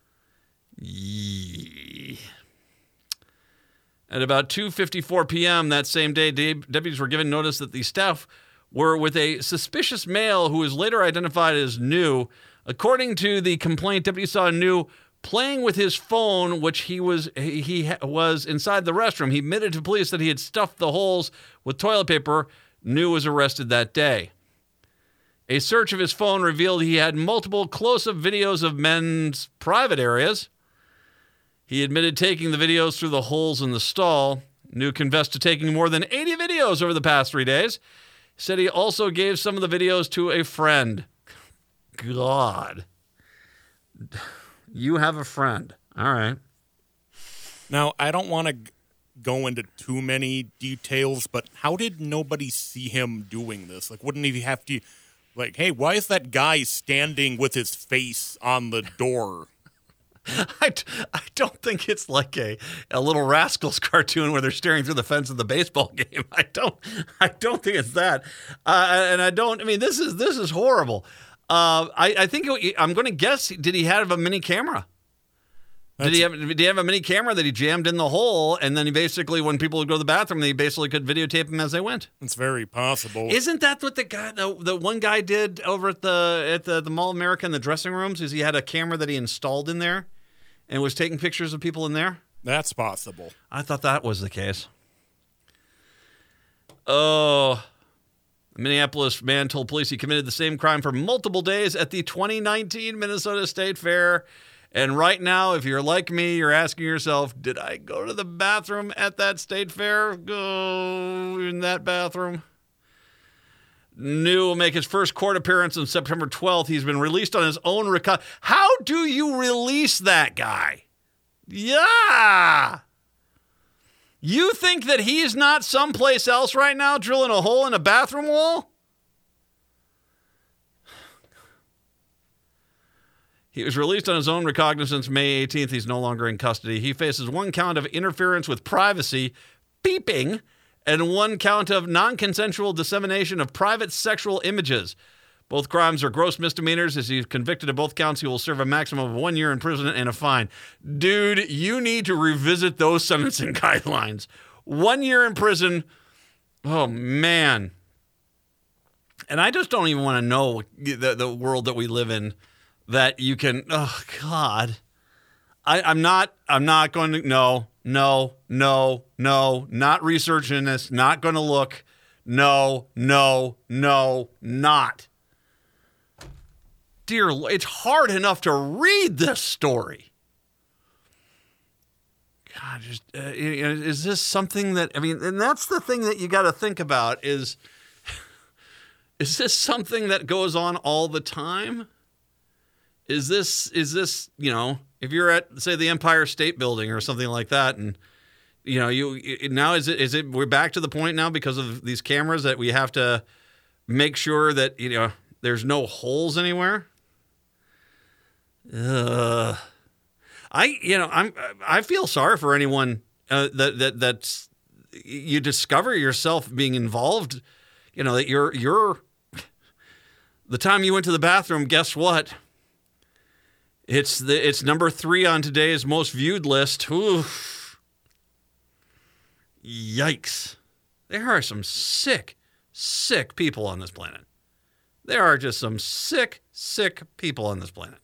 At about 2:54 p.m. that same day, deputies were given notice that the staff were with a suspicious male who was later identified as New. According to the complaint, deputies saw New playing with his phone, which he was inside the restroom. He admitted to police that he had stuffed the holes with toilet paper. New was arrested that day. A search of his phone revealed he had multiple close-up videos of men's private areas. He admitted taking the videos through the holes in the stall. New confessed to taking more than 80 videos over the past 3 days. He said he also gave some of the videos to a friend. God. You have a friend. All right. Now, I don't want to go into too many details, but how did nobody see him doing this? Like, wouldn't he have to, like, hey, why is that guy standing with his face on the door? I don't think it's like a Little Rascals cartoon where they're staring through the fence of the baseball game. I don't think it's that. This is horrible. I think I'm going to guess. Did he have a mini camera? Did he have a mini camera that he jammed in the hole, and then he basically, when people would go to the bathroom, they basically could videotape them as they went? It's very possible. Isn't that what the one guy did over at the Mall of America in the dressing rooms? Is he had a camera that he installed in there, and was taking pictures of people in there? That's possible. I thought that was the case. Oh. A Minneapolis man told police he committed the same crime for multiple days at the 2019 Minnesota State Fair. And right now, if you're like me, you're asking yourself, did I go to the bathroom at that state fair? Go in that bathroom. New will make his first court appearance on September 12th. He's been released on his own How do you release that guy? Yeah. You think that he's not someplace else right now drilling a hole in a bathroom wall? He was released on his own recognizance May 18th. He's no longer in custody. He faces one count of interference with privacy, peeping, and one count of non-consensual dissemination of private sexual images. Both crimes are gross misdemeanors. As he's convicted of both counts, he will serve a maximum of 1 year in prison and a fine. Dude, you need to revisit those sentencing guidelines. 1 year in prison. Oh, man. And I just don't even want to know the world that we live in that you can, oh, God. I'm not going to, no, not researching this, not going to look. No, not. Dear, it's hard enough to read this story. God, is this something that, and that's the thing that you got to think about is this something that goes on all the time? Is this, if you're at, say, the Empire State Building or something like that, and, now is it, we're back to the point now because of these cameras that we have to make sure that, there's no holes anywhere? I feel sorry for anyone that's you discover yourself being involved. That you're the time you went to the bathroom. Guess what? It's number 3 on today's most viewed list. Oof. Yikes! There are some sick people on this planet. There are just some sick people on this planet.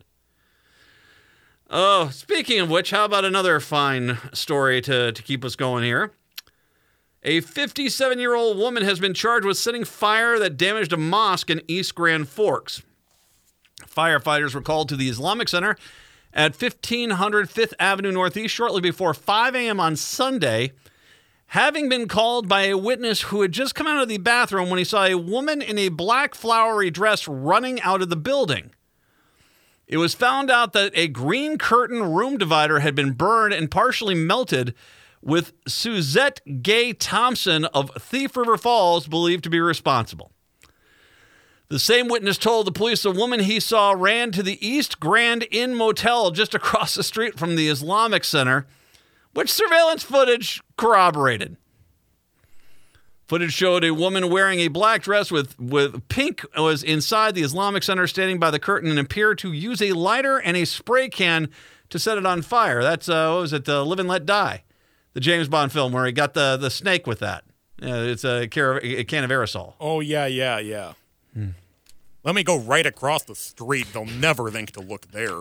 Oh, speaking of which, how about another fine story to keep us going here? A 57-year-old woman has been charged with setting fire that damaged a mosque in East Grand Forks. Firefighters were called to the Islamic Center at 1500 5th Avenue Northeast shortly before 5 a.m. on Sunday, having been called by a witness who had just come out of the bathroom when he saw a woman in a black flowery dress running out of the building. It was found out that a green curtain room divider had been burned and partially melted, with Suzette Gay Thompson of Thief River Falls believed to be responsible. The same witness told the police the woman he saw ran to the East Grand Inn Motel just across the street from the Islamic Center, which surveillance footage corroborated. Footage showed a woman wearing a black dress with pink was inside the Islamic Center, standing by the curtain, and appeared to use a lighter and a spray can to set it on fire. That's, what was it, Live and Let Die, the James Bond film where he got the snake with that. It's a can of aerosol. Oh, yeah. Let me go right across the street. They'll never think to look there.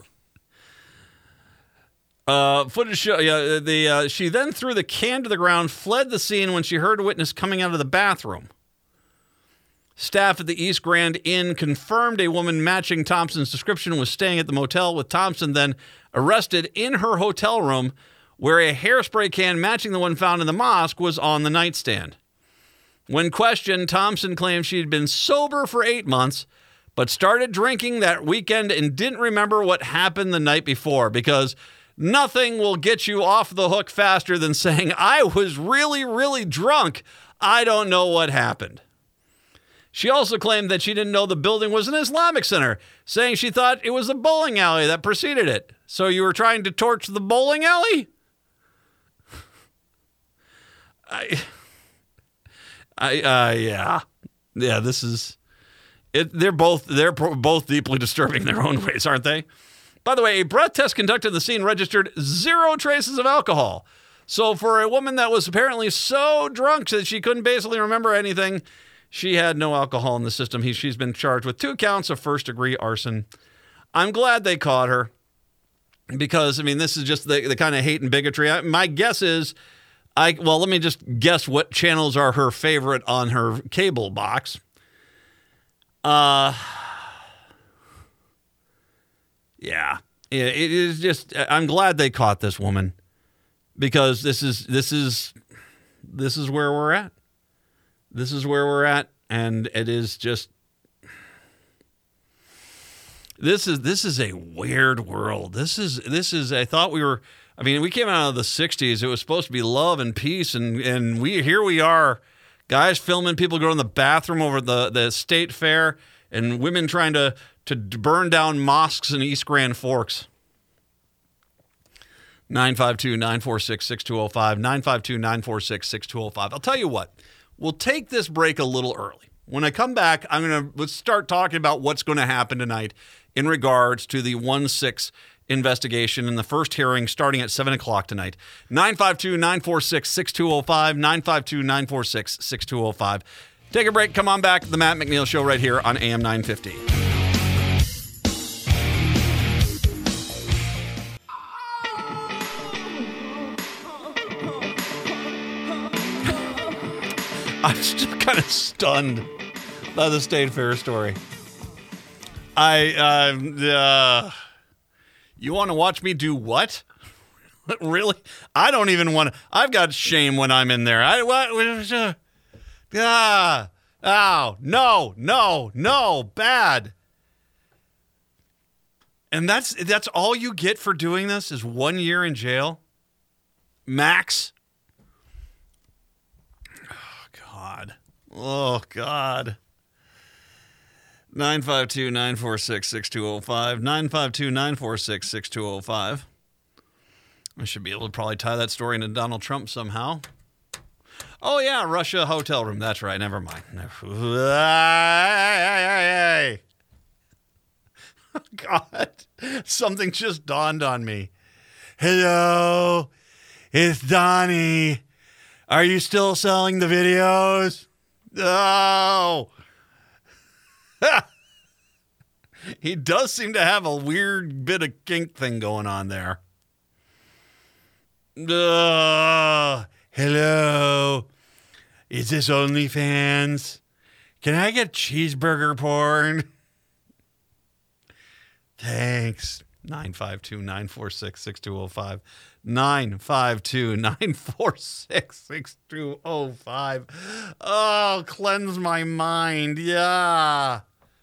Footage show, she then threw the can to the ground, fled the scene when she heard a witness coming out of the bathroom. Staff at the East Grand Inn confirmed a woman matching Thompson's description was staying at the motel, with Thompson then arrested in her hotel room, where a hairspray can matching the one found in the mosque was on the nightstand. When questioned, Thompson claimed she had been sober for 8 months, but started drinking that weekend and didn't remember what happened the night before, because nothing will get you off the hook faster than saying, I was really, really drunk. I don't know what happened. She also claimed that she didn't know the building was an Islamic Center, saying she thought it was the bowling alley that preceded it. So you were trying to torch the bowling alley? Yeah, this is it. They're both deeply disturbing in their own ways, aren't they? By the way, a breath test conducted at the scene registered 0 traces of alcohol. So for a woman that was apparently so drunk that she couldn't basically remember anything, she had no alcohol in the system. She's been charged with 2 counts of first-degree arson. I'm glad they caught her because, I mean, this is just the kind of hate and bigotry. My guess is, let me just guess what channels are her favorite on her cable box. Yeah, it is just, I'm glad they caught this woman because this is where we're at. This is where we're at. And it is just, this is a weird world. This is, I thought we came out of the 60s. It was supposed to be love and peace. And here we are, guys filming people go in the bathroom over the state fair and women trying to burn down mosques in East Grand Forks. 952-946-6205, 952-946-6205. I'll tell you what, we'll take this break a little early. When I come back, let's start talking about what's going to happen tonight in regards to the 1-6 investigation in the first hearing starting at 7 o'clock tonight. 952-946-6205, 952-946-6205. Take a break, come on back. The Matt McNeil Show right here on AM 950. I'm still kind of stunned by the State Fair story. You want to watch me do what? Really? I don't even want to. I've got shame when I'm in there. No, bad. And that's all you get for doing this is 1 year in jail? Max? Oh, God. 952-946-6205. 952-946-6205. I should be able to probably tie that story into Donald Trump somehow. Oh, yeah, Russia hotel room. That's right. Never mind. Hey. Oh, God. Something just dawned on me. Hello. It's Donnie. Are you still selling the videos? Oh. He does seem to have a weird bit of kink thing going on there. Hello. Is this OnlyFans? Can I get cheeseburger porn? Thanks. 952-946-6205. 952-946-6205. Oh, cleanse my mind. Yeah.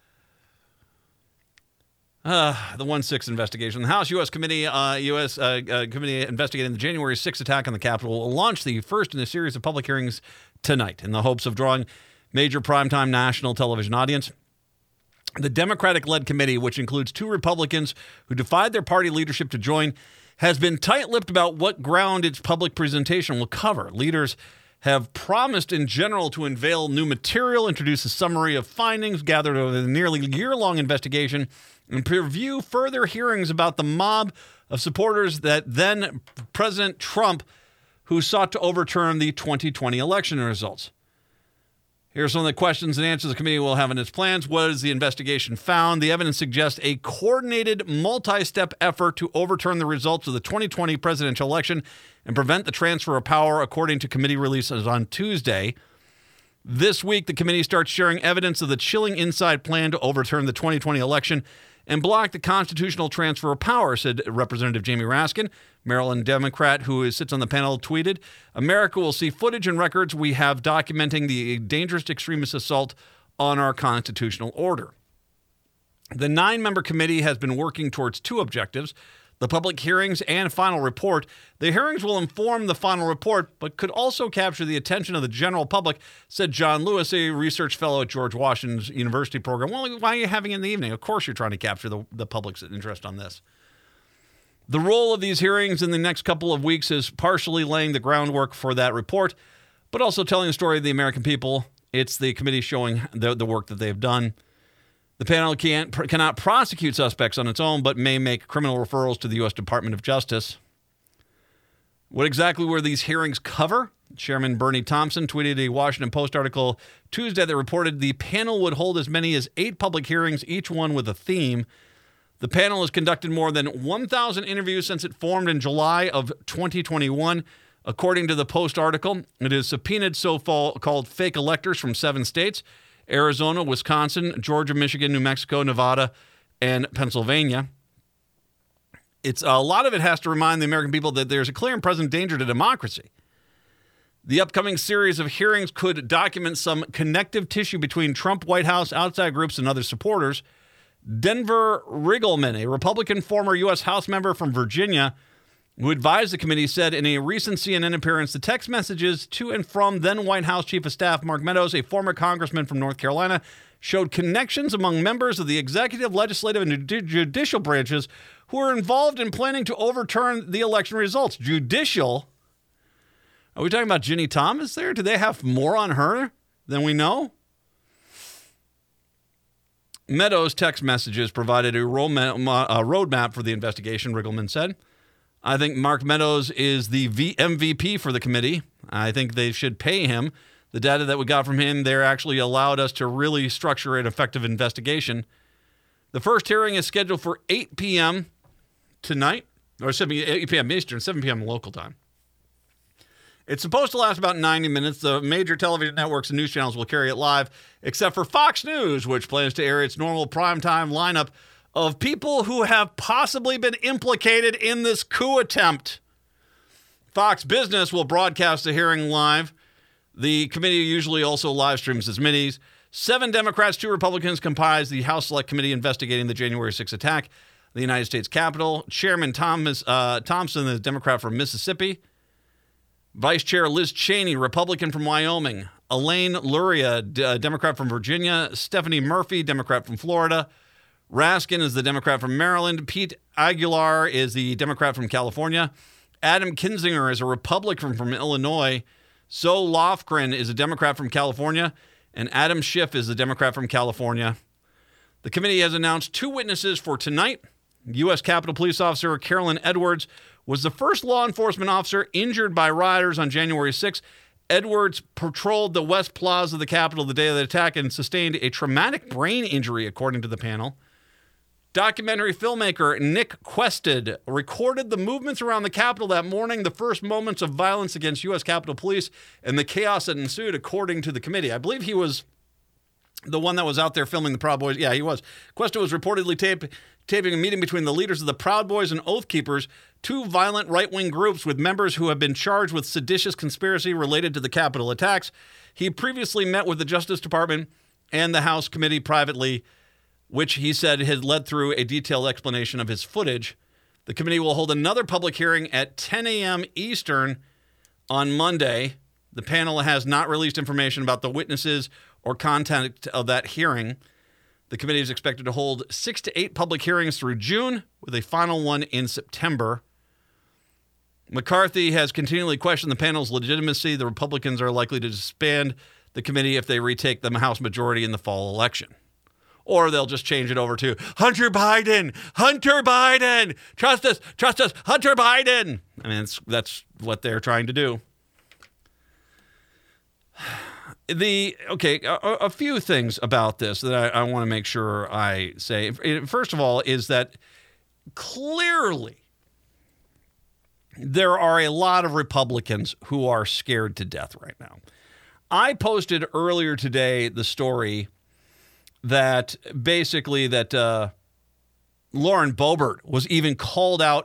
The 1-6 investigation. The House U.S. Committee Committee investigating the January 6th attack on the Capitol will launch the first in a series of public hearings tonight in the hopes of drawing major primetime national television audience. The Democratic-led committee, which includes 2 Republicans who defied their party leadership to join, has been tight-lipped about what ground its public presentation will cover. Leaders have promised in general to unveil new material, introduce a summary of findings gathered over the nearly year-long investigation, and preview further hearings about the mob of supporters that then President Trump, who sought to overturn the 2020 election results. Here are some of the questions and answers the committee will have in its plans. What has the investigation found? The evidence suggests a coordinated, multi-step effort to overturn the results of the 2020 presidential election and prevent the transfer of power, according to committee releases on Tuesday. This week, the committee starts sharing evidence of the chilling inside plan to overturn the 2020 election and block the constitutional transfer of power, said Representative Jamie Raskin, Maryland Democrat who sits on the panel, tweeted, "America will see footage and records we have documenting the dangerous extremist assault on our constitutional order." The 9-member committee has been working towards 2 objectives: the public hearings and final report. The hearings will inform the final report, but could also capture the attention of the general public, said John Lewis, a research fellow at George Washington's University program. Well, why are you having it in the evening? Of course you're trying to capture the public's interest on this. The role of these hearings in the next couple of weeks is partially laying the groundwork for that report, but also telling the story of the American people. It's the committee showing the work that they've done. The panel cannot prosecute suspects on its own, but may make criminal referrals to the U.S. Department of Justice. What exactly will these hearings cover? Chairman Bernie Thompson tweeted a Washington Post article Tuesday that reported the panel would hold as many as 8 public hearings, each one with a theme. The panel has conducted more than 1,000 interviews since it formed in July of 2021. According to the Post article, it has subpoenaed so-called fake electors from 7 states: Arizona, Wisconsin, Georgia, Michigan, New Mexico, Nevada, and Pennsylvania. A lot of it has to remind the American people that there's a clear and present danger to democracy. The upcoming series of hearings could document some connective tissue between Trump, White House, outside groups, and other supporters. Denver Riggleman, a Republican former U.S. House member from Virginia, who advised the committee, said in a recent CNN appearance the text messages to and from then White House Chief of Staff Mark Meadows, a former congressman from North Carolina, showed connections among members of the executive, legislative, and judicial branches who are involved in planning to overturn the election results. Judicial? Are we talking about Ginny Thomas there? Do they have more on her than we know? Meadows' text messages provided a roadmap for the investigation, Riggleman said. I think Mark Meadows is the MVP for the committee. I think they should pay him. The data that we got from him there actually allowed us to really structure an effective investigation. The first hearing is scheduled for 8 p.m. tonight, or 8 p.m. Eastern, 7 p.m. local time. It's supposed to last about 90 minutes. The major television networks and news channels will carry it live, except for Fox News, which plans to air its normal primetime lineup of people who have possibly been implicated in this coup attempt. Fox Business will broadcast the hearing live. The committee usually also live streams its meetings. 7 Democrats, 2 Republicans comprise the House Select Committee investigating the January 6th attack, the United States Capitol. Chairman Thompson, the Democrat from Mississippi. Vice Chair Liz Cheney, Republican from Wyoming. Elaine Luria, Democrat from Virginia. Stephanie Murphy, Democrat from Florida. Raskin is the Democrat from Maryland. Pete Aguilar is the Democrat from California. Adam Kinzinger is a Republican from Illinois. Zoe Lofgren is a Democrat from California. And Adam Schiff is the Democrat from California. The committee has announced 2 witnesses for tonight. U.S. Capitol Police Officer Carolyn Edwards was the first law enforcement officer injured by rioters on January 6th. Edwards patrolled the West Plaza of the Capitol the day of the attack and sustained a traumatic brain injury, according to the panel. Documentary filmmaker Nick Quested recorded the movements around the Capitol that morning, the first moments of violence against U.S. Capitol Police, and the chaos that ensued, according to the committee. I believe he was the one that was out there filming the Proud Boys. Yeah, he was. Quested was reportedly taping a meeting between the leaders of the Proud Boys and Oath Keepers, two violent right-wing groups with members who have been charged with seditious conspiracy related to the Capitol attacks. He previously met with the Justice Department and the House committee privately, which he said had led through a detailed explanation of his footage. The committee will hold another public hearing at 10 a.m. Eastern on Monday. The panel has not released information about the witnesses or content of that hearing. The committee is expected to hold 6 to 8 public hearings through June, with a final one in September. McCarthy has continually questioned the panel's legitimacy. The Republicans are likely to disband the committee if they retake the House majority in the fall election. Or they'll just change it over to Hunter Biden, Hunter Biden, trust us, Hunter Biden. I mean, that's what they're trying to do. A few things about this that I want to make sure I say. First of all, is that clearly there are a lot of Republicans who are scared to death right now. I posted earlier today the story that basically that Lauren Boebert was even called out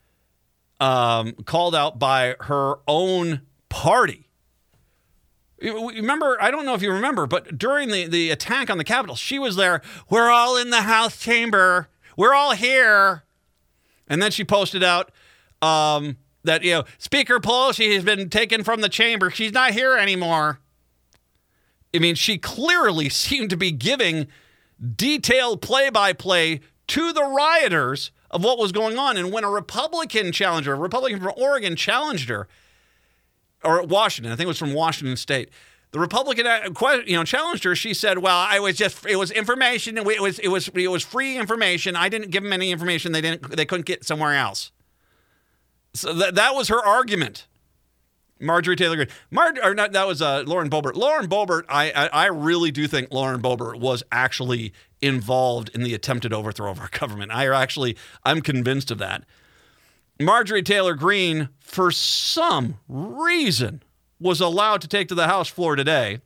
by her own party. Remember, I don't know if you remember, but during the attack on the Capitol, she was there. We're all in the House chamber. We're all here. And then she posted out that, Speaker Pelosi has been taken from the chamber. She's not here anymore. I mean, she clearly seemed to be giving detailed play-by-play to the rioters of what was going on. And when a Republican from Oregon challenged her, or Washington, I think it was from Washington State, the Republican challenged her. She said, "Well, it was information. It was free information. I didn't give them any information they couldn't get somewhere else." So that was her argument. Marjorie Taylor Greene. That was Lauren Boebert. Lauren Boebert, I really do think Lauren Boebert was actually involved in the attempted overthrow of our government. I'm convinced of that. Marjorie Taylor Greene, for some reason, was allowed to take to the House floor today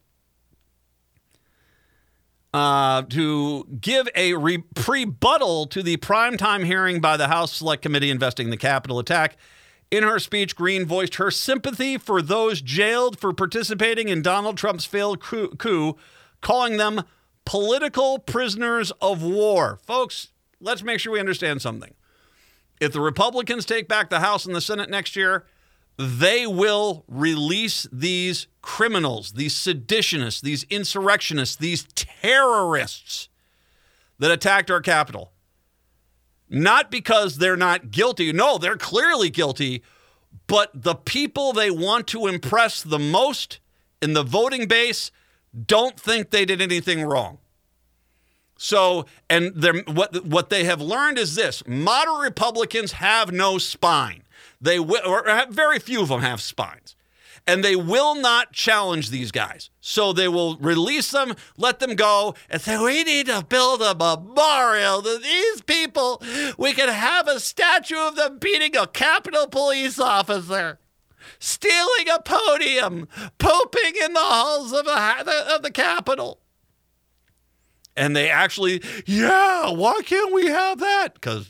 to give a rebuttal to the primetime hearing by the House Select Committee investigating the Capitol attack. In her speech, Greene voiced her sympathy for those jailed for participating in Donald Trump's failed coup, calling them political prisoners of war. Folks, let's make sure we understand something. If the Republicans take back the House and the Senate next year, they will release these criminals, these seditionists, these insurrectionists, these terrorists that attacked our Capitol. Not because they're not guilty. No, they're clearly guilty. But the people they want to impress the most in the voting base don't think they did anything wrong. So, and what they have learned is this: moderate Republicans have no spine. Very few of them have spines. And they will not challenge these guys. So they will release them, let them go, and say, we need to build a memorial to these people. We can have a statue of them beating a Capitol police officer, stealing a podium, pooping in the halls of the Capitol. And they actually, why can't we have that? Because,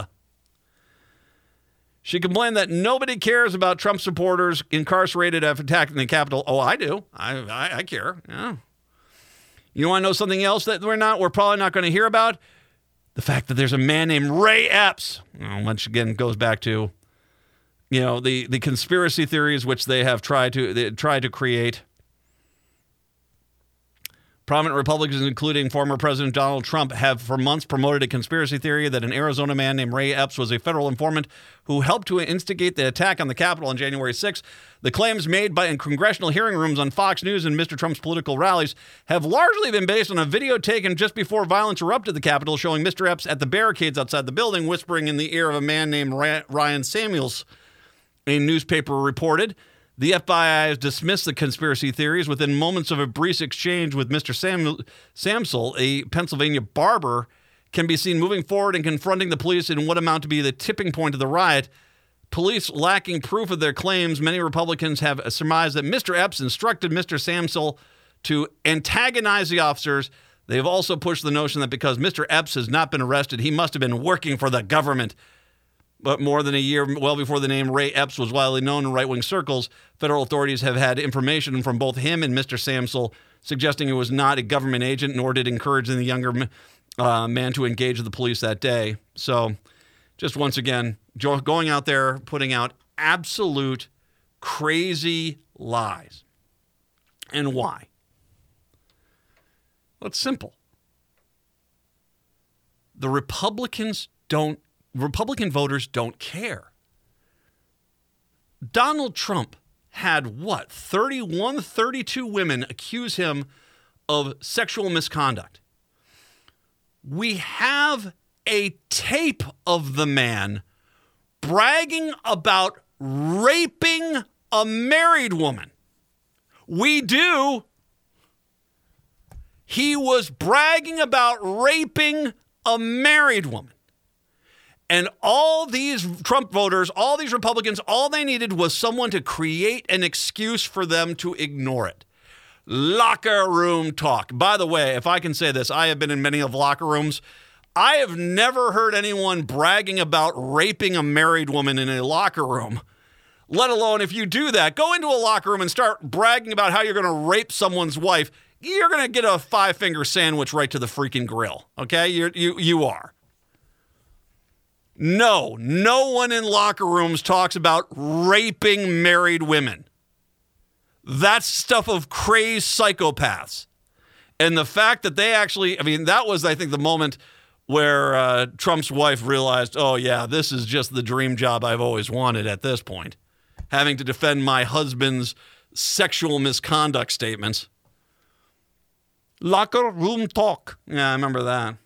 She complained that nobody cares about Trump supporters incarcerated after attacking the Capitol. Oh, I do. I care. Yeah. You want to know something else that we're probably not going to hear about? The fact that there's a man named Ray Epps. Once again, goes back to, the conspiracy theories which they have tried to create. Prominent Republicans, including former President Donald Trump, have for months promoted a conspiracy theory that an Arizona man named Ray Epps was a federal informant who helped to instigate the attack on the Capitol on January 6th. The claims made in congressional hearing rooms on Fox News and Mr. Trump's political rallies have largely been based on a video taken just before violence erupted the Capitol, showing Mr. Epps at the barricades outside the building, whispering in the ear of a man named Ryan Samuels, a newspaper reported. The FBI has dismissed the conspiracy theories within moments of a brief exchange with Mr. Samsel, a Pennsylvania barber, can be seen moving forward and confronting the police in what amount to be the tipping point of the riot. Police lacking proof of their claims, many Republicans have surmised that Mr. Epps instructed Mr. Samsel to antagonize the officers, They have also pushed the notion that because Mr. Epps has not been arrested, he must have been working for the government. But more than a year, well before the name Ray Epps was widely known in right-wing circles, federal authorities have had information from both him and Mr. Samsel suggesting he was not a government agent, nor did encourage the younger man to engage with the police that day. So just once again, going out there, putting out absolute crazy lies. And why? Well, it's simple. The Republican voters don't care. Donald Trump had 32 women accuse him of sexual misconduct. We have a tape of the man bragging about raping a married woman. We do. He was bragging about raping a married woman. And all these Trump voters, all these Republicans, all they needed was someone to create an excuse for them to ignore it. Locker room talk. By the way, if I can say this, I have been in many of locker rooms. I have never heard anyone bragging about raping a married woman in a locker room, let alone if you do that, go into a locker room and start bragging about how you're going to rape someone's wife. You're going to get a 5-finger sandwich right to the freaking grill. Okay? You are. No one in locker rooms talks about raping married women. That's stuff of crazed psychopaths. And the fact that they actually, that was, I think, the moment where Trump's wife realized, oh, yeah, this is just the dream job I've always wanted at this point. Having to defend my husband's sexual misconduct statements. Locker room talk. Yeah, I remember that.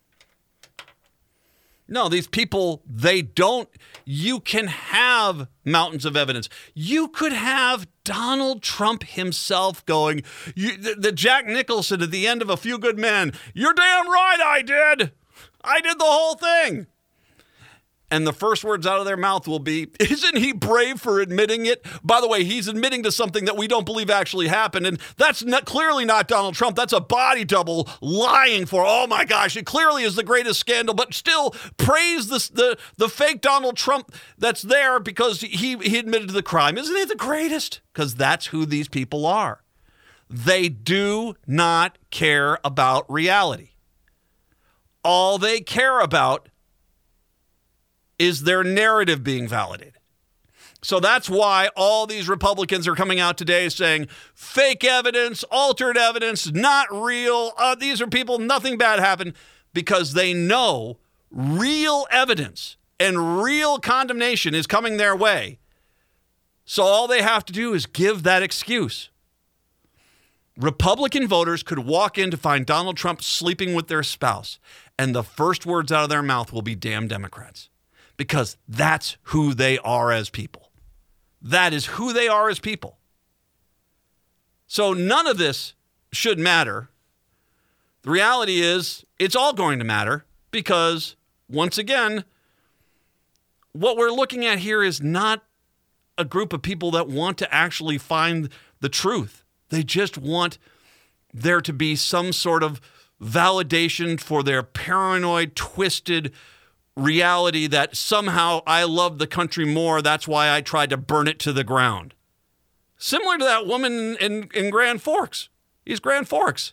No, these people, you can have mountains of evidence. You could have Donald Trump himself going, the Jack Nicholson at the end of A Few Good Men, you're damn right I did. I did the whole thing. And the first words out of their mouth will be, isn't he brave for admitting it? By the way, he's admitting to something that we don't believe actually happened. And that's clearly not Donald Trump. That's a body double lying for, oh my gosh, it clearly is the greatest scandal. But still praise the fake Donald Trump that's there because he admitted to the crime. Isn't he the greatest? Because that's who these people are. They do not care about reality. All they care about is their narrative being validated. So that's why all these Republicans are coming out today saying fake evidence, altered evidence, not real. These are people, nothing bad happened, because they know real evidence and real condemnation is coming their way. So all they have to do is give that excuse. Republican voters could walk in to find Donald Trump sleeping with their spouse, and the first words out of their mouth will be damn Democrats. Because that's who they are as people. That is who they are as people. So none of this should matter. The reality is it's all going to matter because, once again, what we're looking at here is not a group of people that want to actually find the truth. They just want there to be some sort of validation for their paranoid, twisted reality that somehow I love the country more. That's why I tried to burn it to the ground. Similar to that woman in Grand Forks. East Grand Forks.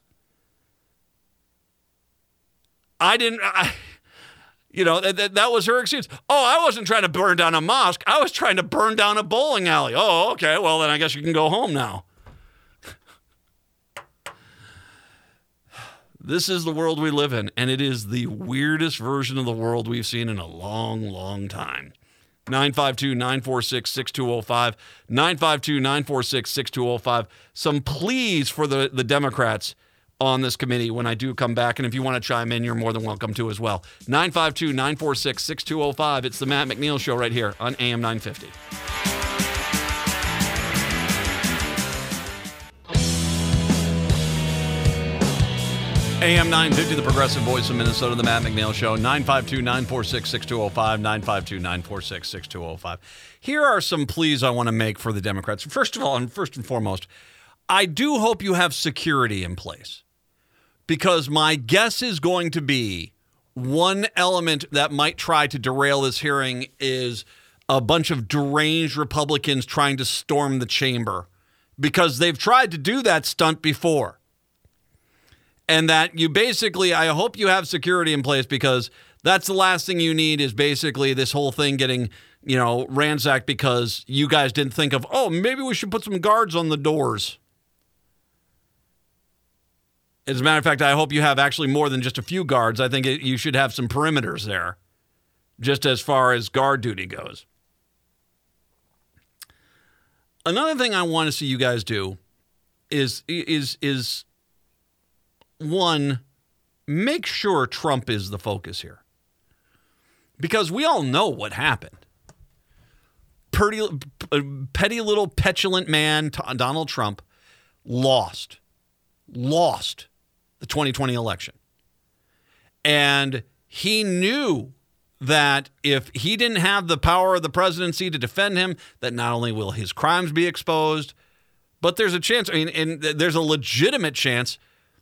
That was her excuse. Oh, I wasn't trying to burn down a mosque. I was trying to burn down a bowling alley. Oh, okay. Well, then I guess you can go home now. This is the world we live in, and it is the weirdest version of the world we've seen in a long, long time. 952-946-6205. 952-946-6205. Some pleas for the Democrats on this committee when I do come back. And if you want to chime in, you're more than welcome to as well. 952-946-6205. It's the Matt McNeil Show right here on AM 950. AM 950, the progressive voice of Minnesota, the Matt McNeil Show, 952-946-6205, 952-946-6205. Here are some pleas I want to make for the Democrats. First of all, and first and foremost, I do hope you have security in place. because my guess is going to be one element that might try to derail this hearing is a bunch of deranged Republicans trying to storm the chamber, because they've tried to do that stunt before. And that you basically, I hope you have security in place, because that's the last thing you need is basically this whole thing getting, ransacked because you guys didn't think of, maybe we should put some guards on the doors. As a matter of fact, I hope you have actually more than just a few guards. I think you should have some perimeters there, just as far as guard duty goes. Another thing I want to see you guys do is one, make sure Trump is the focus here. Because we all know what happened. Petty little petulant man, Donald Trump, lost the 2020 election. And he knew that if he didn't have the power of the presidency to defend him, that not only will his crimes be exposed, but there's a chance, and there's a legitimate chance.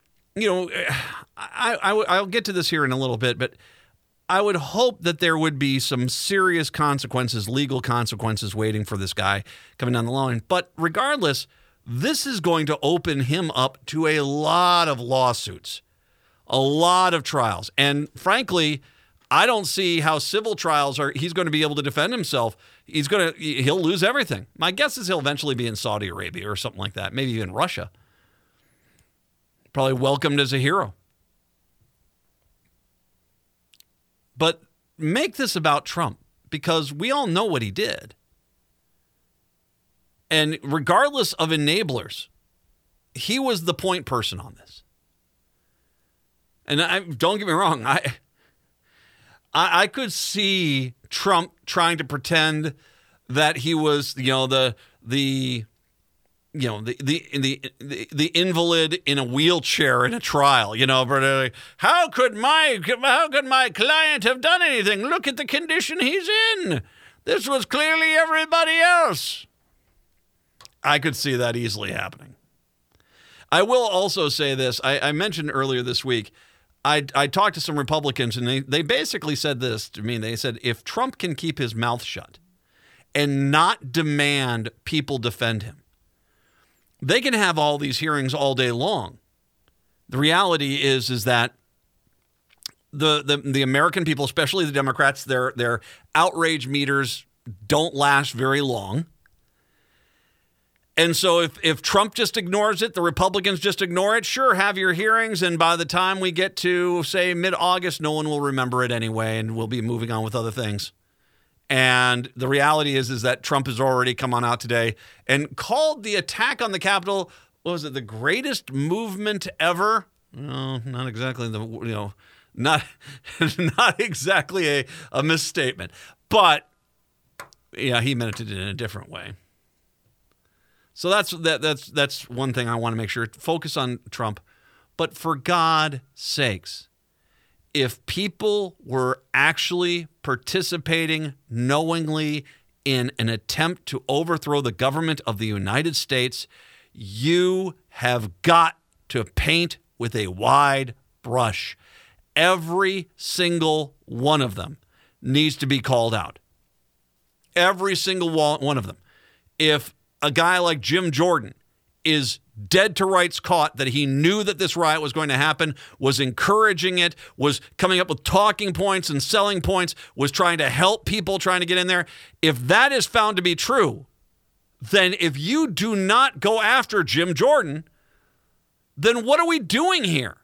I'll get to this here in a little bit, but I would hope that there would be some serious consequences, legal consequences waiting for this guy coming down the line. But regardless, this is going to open him up to a lot of lawsuits, a lot of trials. And frankly, I don't see how civil trials he's going to be able to defend himself. He'll lose everything. My guess is he'll eventually be in Saudi Arabia or something like that, maybe even Russia. Probably welcomed as a hero. But make this about Trump, because we all know what he did. And regardless of enablers, he was the point person on this. And don't get me wrong, I could see Trump trying to pretend that he was, the invalid in a wheelchair in a trial, but how could my client have done anything? Look at the condition he's in. This was clearly everybody else. I could see that easily happening. I will also say this. I mentioned earlier this week, I talked to some Republicans, and they basically said this to me. They said, if Trump can keep his mouth shut and not demand people defend him, they can have all these hearings all day long. The reality is that the American people, especially the Democrats, their outrage meters don't last very long. And so if Trump just ignores it, the Republicans just ignore it, sure, have your hearings, and by the time we get to, say, mid-August, no one will remember it anyway, and we'll be moving on with other things. And the reality is that Trump has already come on out today and called the attack on the Capitol, what was it, the greatest movement ever? No, not exactly not exactly a misstatement. But yeah, he meant it in a different way. So that's one thing I want to make sure. Focus on Trump. But for God's sakes, if people were actually participating knowingly in an attempt to overthrow the government of the United States, you have got to paint with a wide brush. Every single one of them needs to be called out. Every single one of them. If a guy like Jim Jordan is dead to rights caught that he knew that this riot was going to happen, was encouraging it, was coming up with talking points and selling points, was trying to help people trying to get in there. If that is found to be true, then if you do not go after Jim Jordan, then what are we doing here?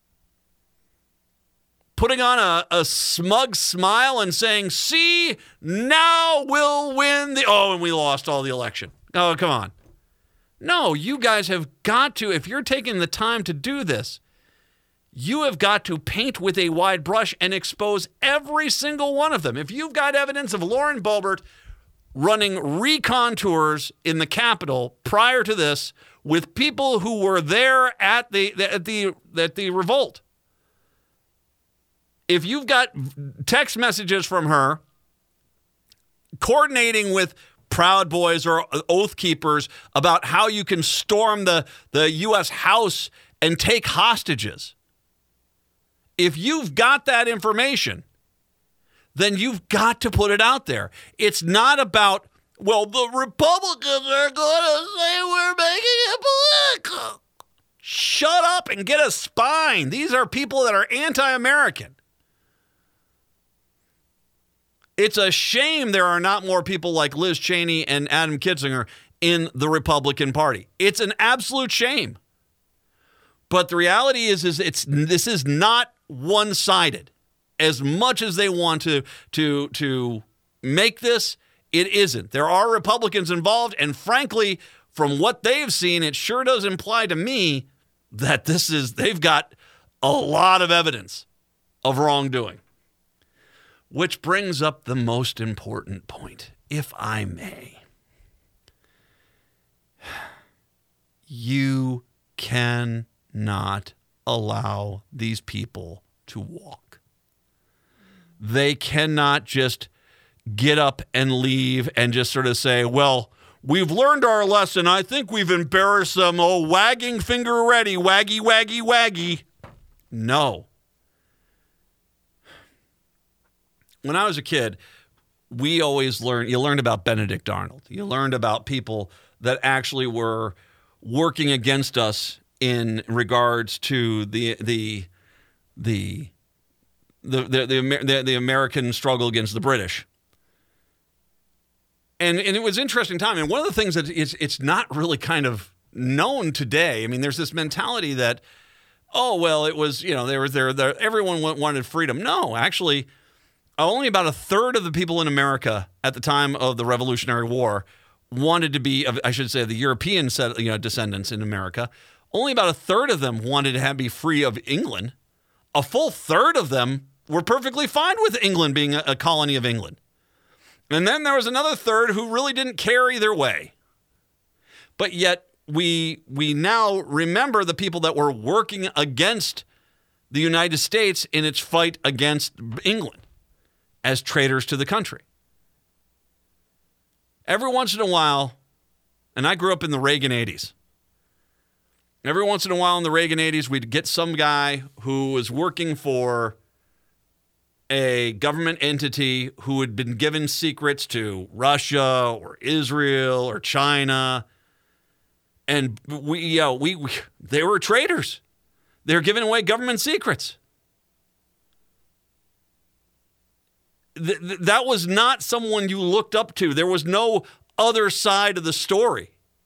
Putting on a smug smile and saying, see, now we'll win and we lost all the election. Oh, come on. No, you guys have got to, if you're taking the time to do this, you have got to paint with a wide brush and expose every single one of them. If you've got evidence of Lauren Boebert running recon tours in the Capitol prior to this with people who were there at the revolt, if you've got text messages from her coordinating with Proud Boys or Oath Keepers about how you can storm the U.S. House and take hostages, If you've got that information, then you've got to put it out there. It's not about, well, the Republicans are going to say we're making it political. Shut up and get a spine. These are people that are anti-American. It's a shame there are not more people like Liz Cheney and Adam Kinzinger in the Republican Party. It's an absolute shame. But the reality is this is not one-sided. As much as they want to make this, it isn't. There are Republicans involved, and frankly, from what they've seen, it sure does imply to me that they've got a lot of evidence of wrongdoing. Which brings up the most important point, if I may. You cannot allow these people to walk. They cannot just get up and leave and just sort of say, well, we've learned our lesson. I think we've embarrassed them. Oh, wagging finger ready. Waggy, waggy, waggy. No. When I was a kid, we always you learned about Benedict Arnold. You learned about people that actually were working against us in regards to the American struggle against the British. And it was an interesting time. And one of the things that it's not really kind of known today. I mean, there's this mentality that, oh, well, it was, everyone wanted freedom. No, actually, only about a third of the people in America at the time of the Revolutionary War wanted to be, I should say, the European descendants in America. Only about a third of them wanted to be free of England. A full third of them were perfectly fine with England being a colony of England. And then there was another third who really didn't care either way. But yet we now remember the people that were working against the United States in its fight against England as traitors to the country. Every once in a while, and I grew up in the Reagan 80s. Every once in a while in the Reagan 80s, we'd get some guy who was working for a government entity who had been given secrets to Russia or Israel or China. And they were traitors. They were giving away government secrets. That was not someone you looked up to. There was no other side of the story.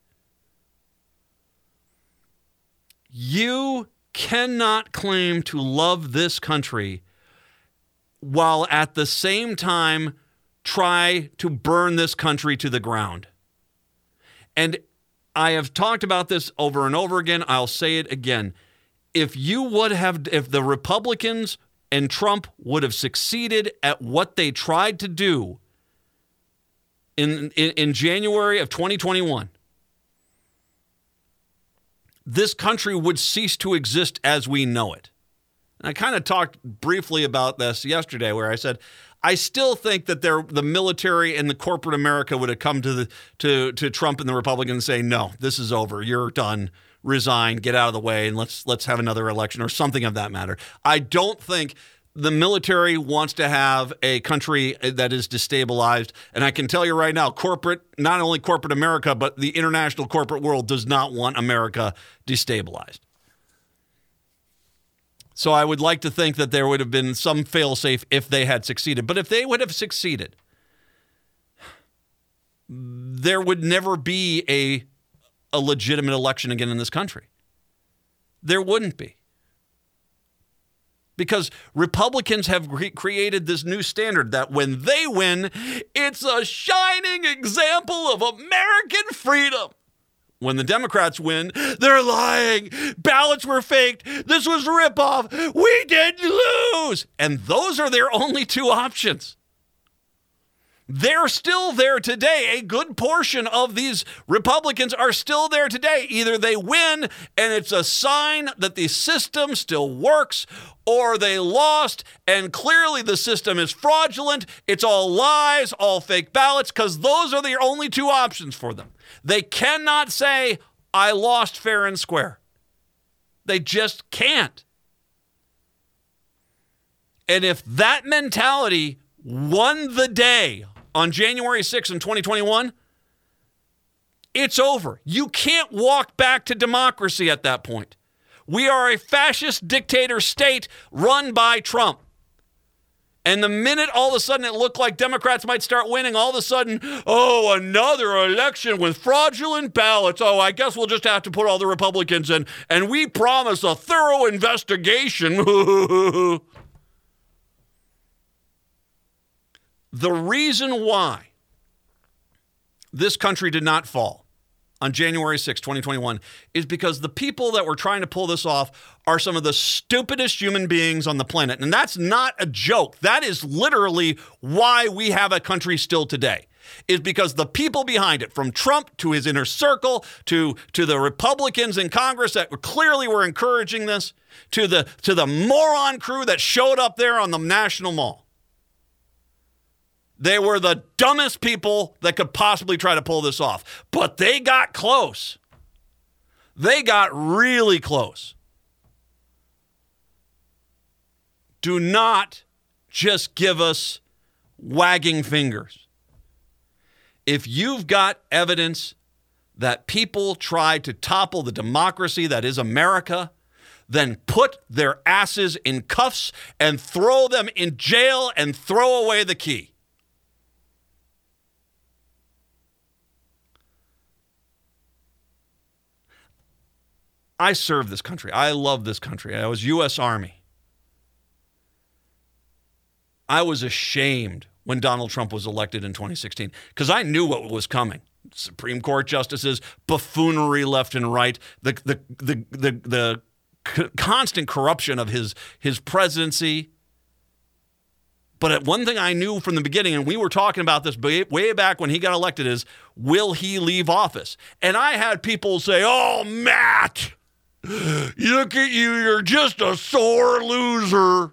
You cannot claim to love this country while at the same time try to burn this country to the ground. And I have talked about this over and over again. I'll say it again. If the Republicans and Trump would have succeeded at what they tried to do in January of 2021, this country would cease to exist as we know it. And I kind of talked briefly about this yesterday where I said, I still think that the military and the corporate America would have come to Trump and the Republicans and say, no, this is over. You're done. Resign, get out of the way, and let's have another election or something of that matter. I don't think the military wants to have a country that is destabilized. And I can tell you right now, not only corporate America, but the international corporate world does not want America destabilized. So I would like to think that there would have been some fail-safe if they had succeeded. But if they would have succeeded, there would never be a legitimate election again in this country. There wouldn't be. Because Republicans have created this new standard that when they win, it's a shining example of American freedom. When the Democrats win, they're lying. Ballots were faked. This was a ripoff. We didn't lose. And those are their only two options. They're still there today. A good portion of these Republicans are still there today. Either they win and it's a sign that the system still works, or they lost and clearly the system is fraudulent. It's all lies, all fake ballots, because those are the only two options for them. They cannot say, I lost fair and square. They just can't. And if that mentality won the day on January 6th in 2021, it's over. You can't walk back to democracy at that point. We are a fascist dictator state run by Trump. And the minute all of a sudden it looked like Democrats might start winning, all of a sudden, oh, another election with fraudulent ballots. Oh, I guess we'll just have to put all the Republicans in. And we promise a thorough investigation. The reason why this country did not fall on January 6, 2021, is because the people that were trying to pull this off are some of the stupidest human beings on the planet. And that's not a joke. That is literally why we have a country still today, is because the people behind it, from Trump to his inner circle, to the Republicans in Congress that clearly were encouraging this, to the moron crew that showed up there on the National Mall. They were the dumbest people that could possibly try to pull this off. But they got close. They got really close. Do not just give us wagging fingers. If you've got evidence that people tried to topple the democracy that is America, then put their asses in cuffs and throw them in jail and throw away the key. I served this country. I love this country. I was U.S. Army. I was ashamed when Donald Trump was elected in 2016 because I knew what was coming. Supreme Court justices, buffoonery left and right, the constant corruption of his presidency. But one thing I knew from the beginning, and we were talking about this way back when he got elected, is will he leave office? And I had people say, oh, Matt, look at you, you're just a sore loser.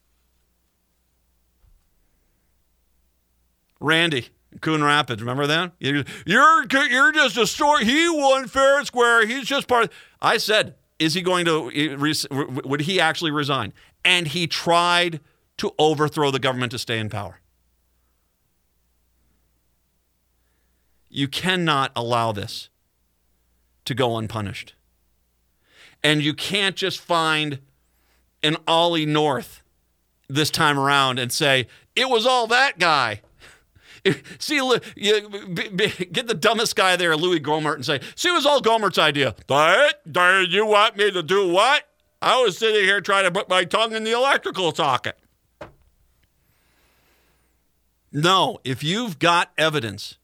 Randy, Coon Rapids, remember that? You're just a sore, he won fair and square, he's just part of, I said, is he going to, would he actually resign? And he tried to overthrow the government to stay in power. You cannot allow this to go unpunished. And you can't just find an Ollie North this time around and say, it was all that guy. See, get the dumbest guy there, Louis Gohmert, and say, see, it was all Gohmert's idea. You want me to do what? I was sitting here trying to put my tongue in the electrical socket. No, if you've got evidence,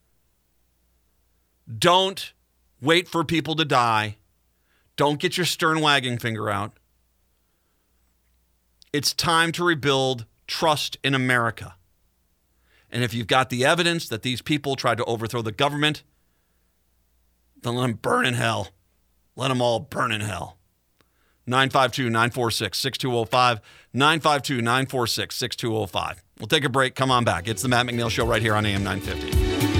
don't wait for people to die. Don't get your stern wagging finger out. It's time to rebuild trust in America. And if you've got the evidence that these people tried to overthrow the government, then let them burn in hell. Let them all burn in hell. 952-946-6205. 952-946-6205. We'll take a break. Come on back. It's the Matt McNeil Show right here on AM 950.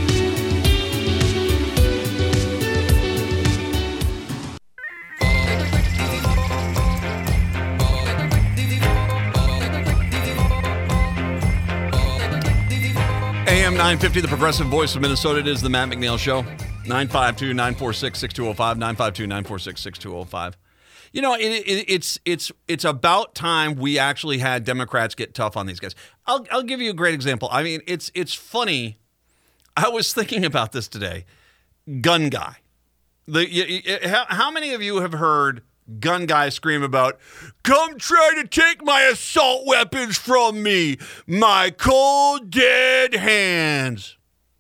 AM 950, the progressive voice of Minnesota. It is the Matt McNeil Show. 952-946-6205. 952-946-6205. You know, it's about time we actually had Democrats get tough on these guys. I'll give you a great example. I mean, it's funny. I was thinking about this today. Gun guy. How many of you have heard gun guy scream about, come try to take my assault weapons from me, my cold dead hands?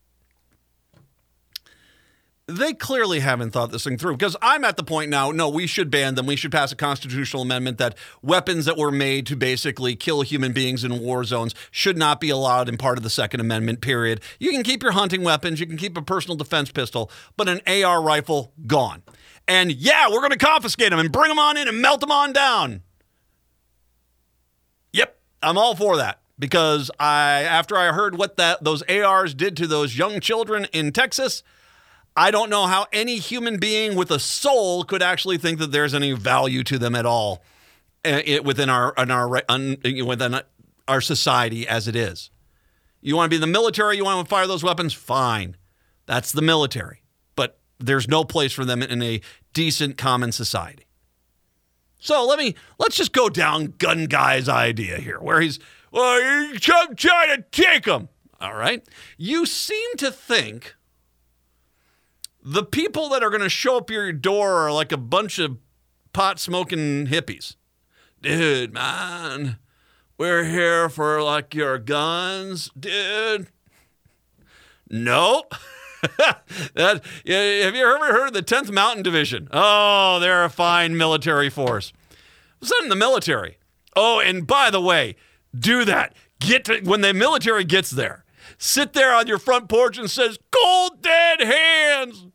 They clearly haven't thought this thing through, because I'm at the point now, no, we should ban them. We should pass a constitutional amendment that weapons that were made to basically kill human beings in war zones should not be allowed in part of the Second Amendment, period. You can keep your hunting weapons, you can keep a personal defense pistol, but an AR rifle, gone. And yeah, we're going to confiscate them and bring them on in and melt them on down. Yep, I'm all for that, because after I heard what those ARs did to those young children in Texas, I don't know how any human being with a soul could actually think that there's any value to them at all. within our society as it is. You want to be in the military, you want to fire those weapons, fine. That's the military. But there's no place for them in a decent common society. So let's just go down Gun Guy's idea here, where he's trying to take them. All right. You seem to think the people that are going to show up your door are like a bunch of pot-smoking hippies. Dude, man, we're here for like your guns, dude. Nope. Have you ever heard of the 10th Mountain Division? Oh, they're a fine military force. Send in the military. Oh, and by the way, do that. When the military gets there, sit there on your front porch and says, "Cold dead hands."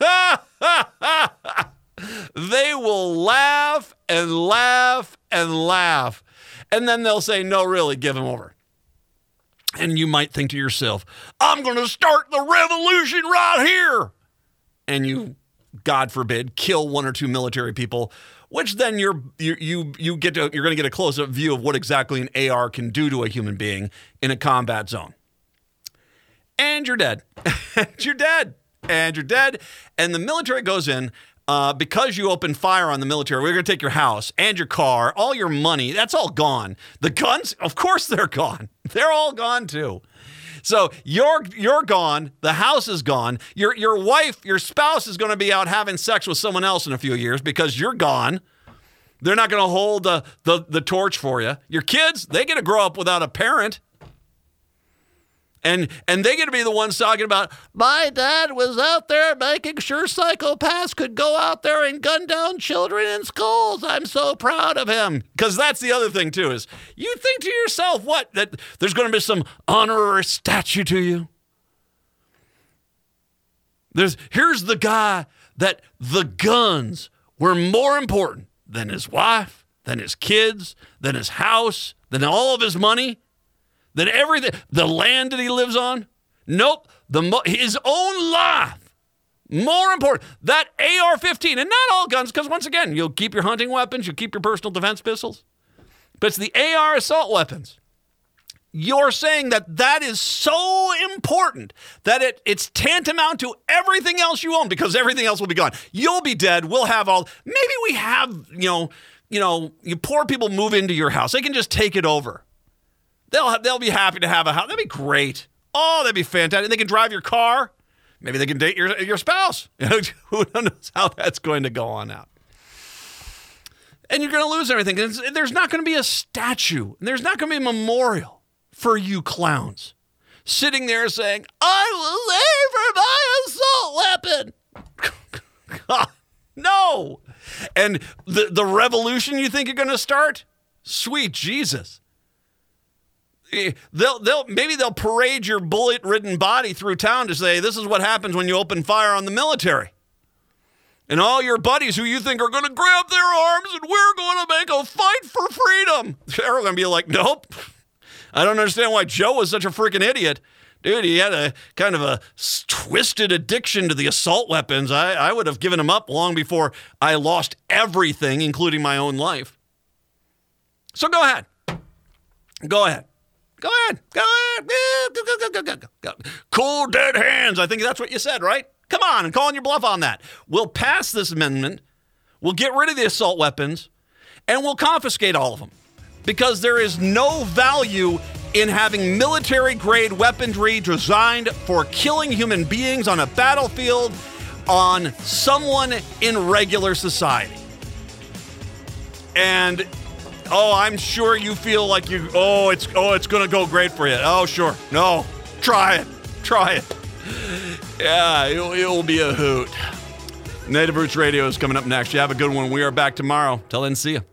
They will laugh and laugh and laugh. And then they'll say, "No, really, give him over." And you might think to yourself, "I'm going to start the revolution right here." And you, God forbid, kill one or two military people, which then you're going to get a close-up view of what exactly an AR can do to a human being in a combat zone. And you're dead. And you're dead. And you're dead. And the military goes in. Because you opened fire on the military, we're going to take your house and your car, all your money. That's all gone. The guns, of course they're gone. They're all gone too. So you're gone. The house is gone. Your wife, your spouse is going to be out having sex with someone else in a few years because you're gone. They're not going to hold the torch for you. Your kids, they get to grow up without a parent. And they get to be the ones talking about, "My dad was out there making sure psychopaths could go out there and gun down children in schools. I'm so proud of him." Because that's the other thing, too, is you think to yourself, what, that there's going to be some honorary statue to you? Here's the guy that the guns were more important than his wife, than his kids, than his house, than all of his money. Than everything, the land that he lives on? Nope. His own life. More important. That AR-15, and not all guns, because once again, you'll keep your hunting weapons, you'll keep your personal defense pistols. But it's the AR assault weapons. You're saying that is so important that it's tantamount to everything else you own, because everything else will be gone. You'll be dead. We'll have maybe we have, you poor people move into your house. They can just take it over. They'll be happy to have a house. That'd be great. Oh, that'd be fantastic. They can drive your car. Maybe they can date your spouse. Who knows how that's going to go on out. And you're going to lose everything. There's not going to be a statue. There's not going to be a memorial for you clowns sitting there saying, "I was there for my assault weapon." No. And the revolution you think you're going to start? Sweet Jesus. They'll parade your bullet-ridden body through town to say, "This is what happens when you open fire on the military." And all your buddies who you think are going to grab their arms and we're going to make a fight for freedom, they're going to be like, "Nope. I don't understand why Joe was such a freaking idiot. Dude, he had a kind of a twisted addiction to the assault weapons. I would have given him up long before I lost everything, including my own life." So go ahead. Go ahead. Go ahead. Go. Cool dead hands. I think that's what you said, right? Come on, I'm calling your bluff on that. We'll pass this amendment. We'll get rid of the assault weapons, and we'll confiscate all of them. Because there is no value in having military-grade weaponry designed for killing human beings on a battlefield on someone in regular society. And I'm sure you feel like it's going to go great for you. Oh, sure. No. Try it. Yeah, it'll be a hoot. Native Roots Radio is coming up next. You have a good one. We are back tomorrow. Till then, see ya.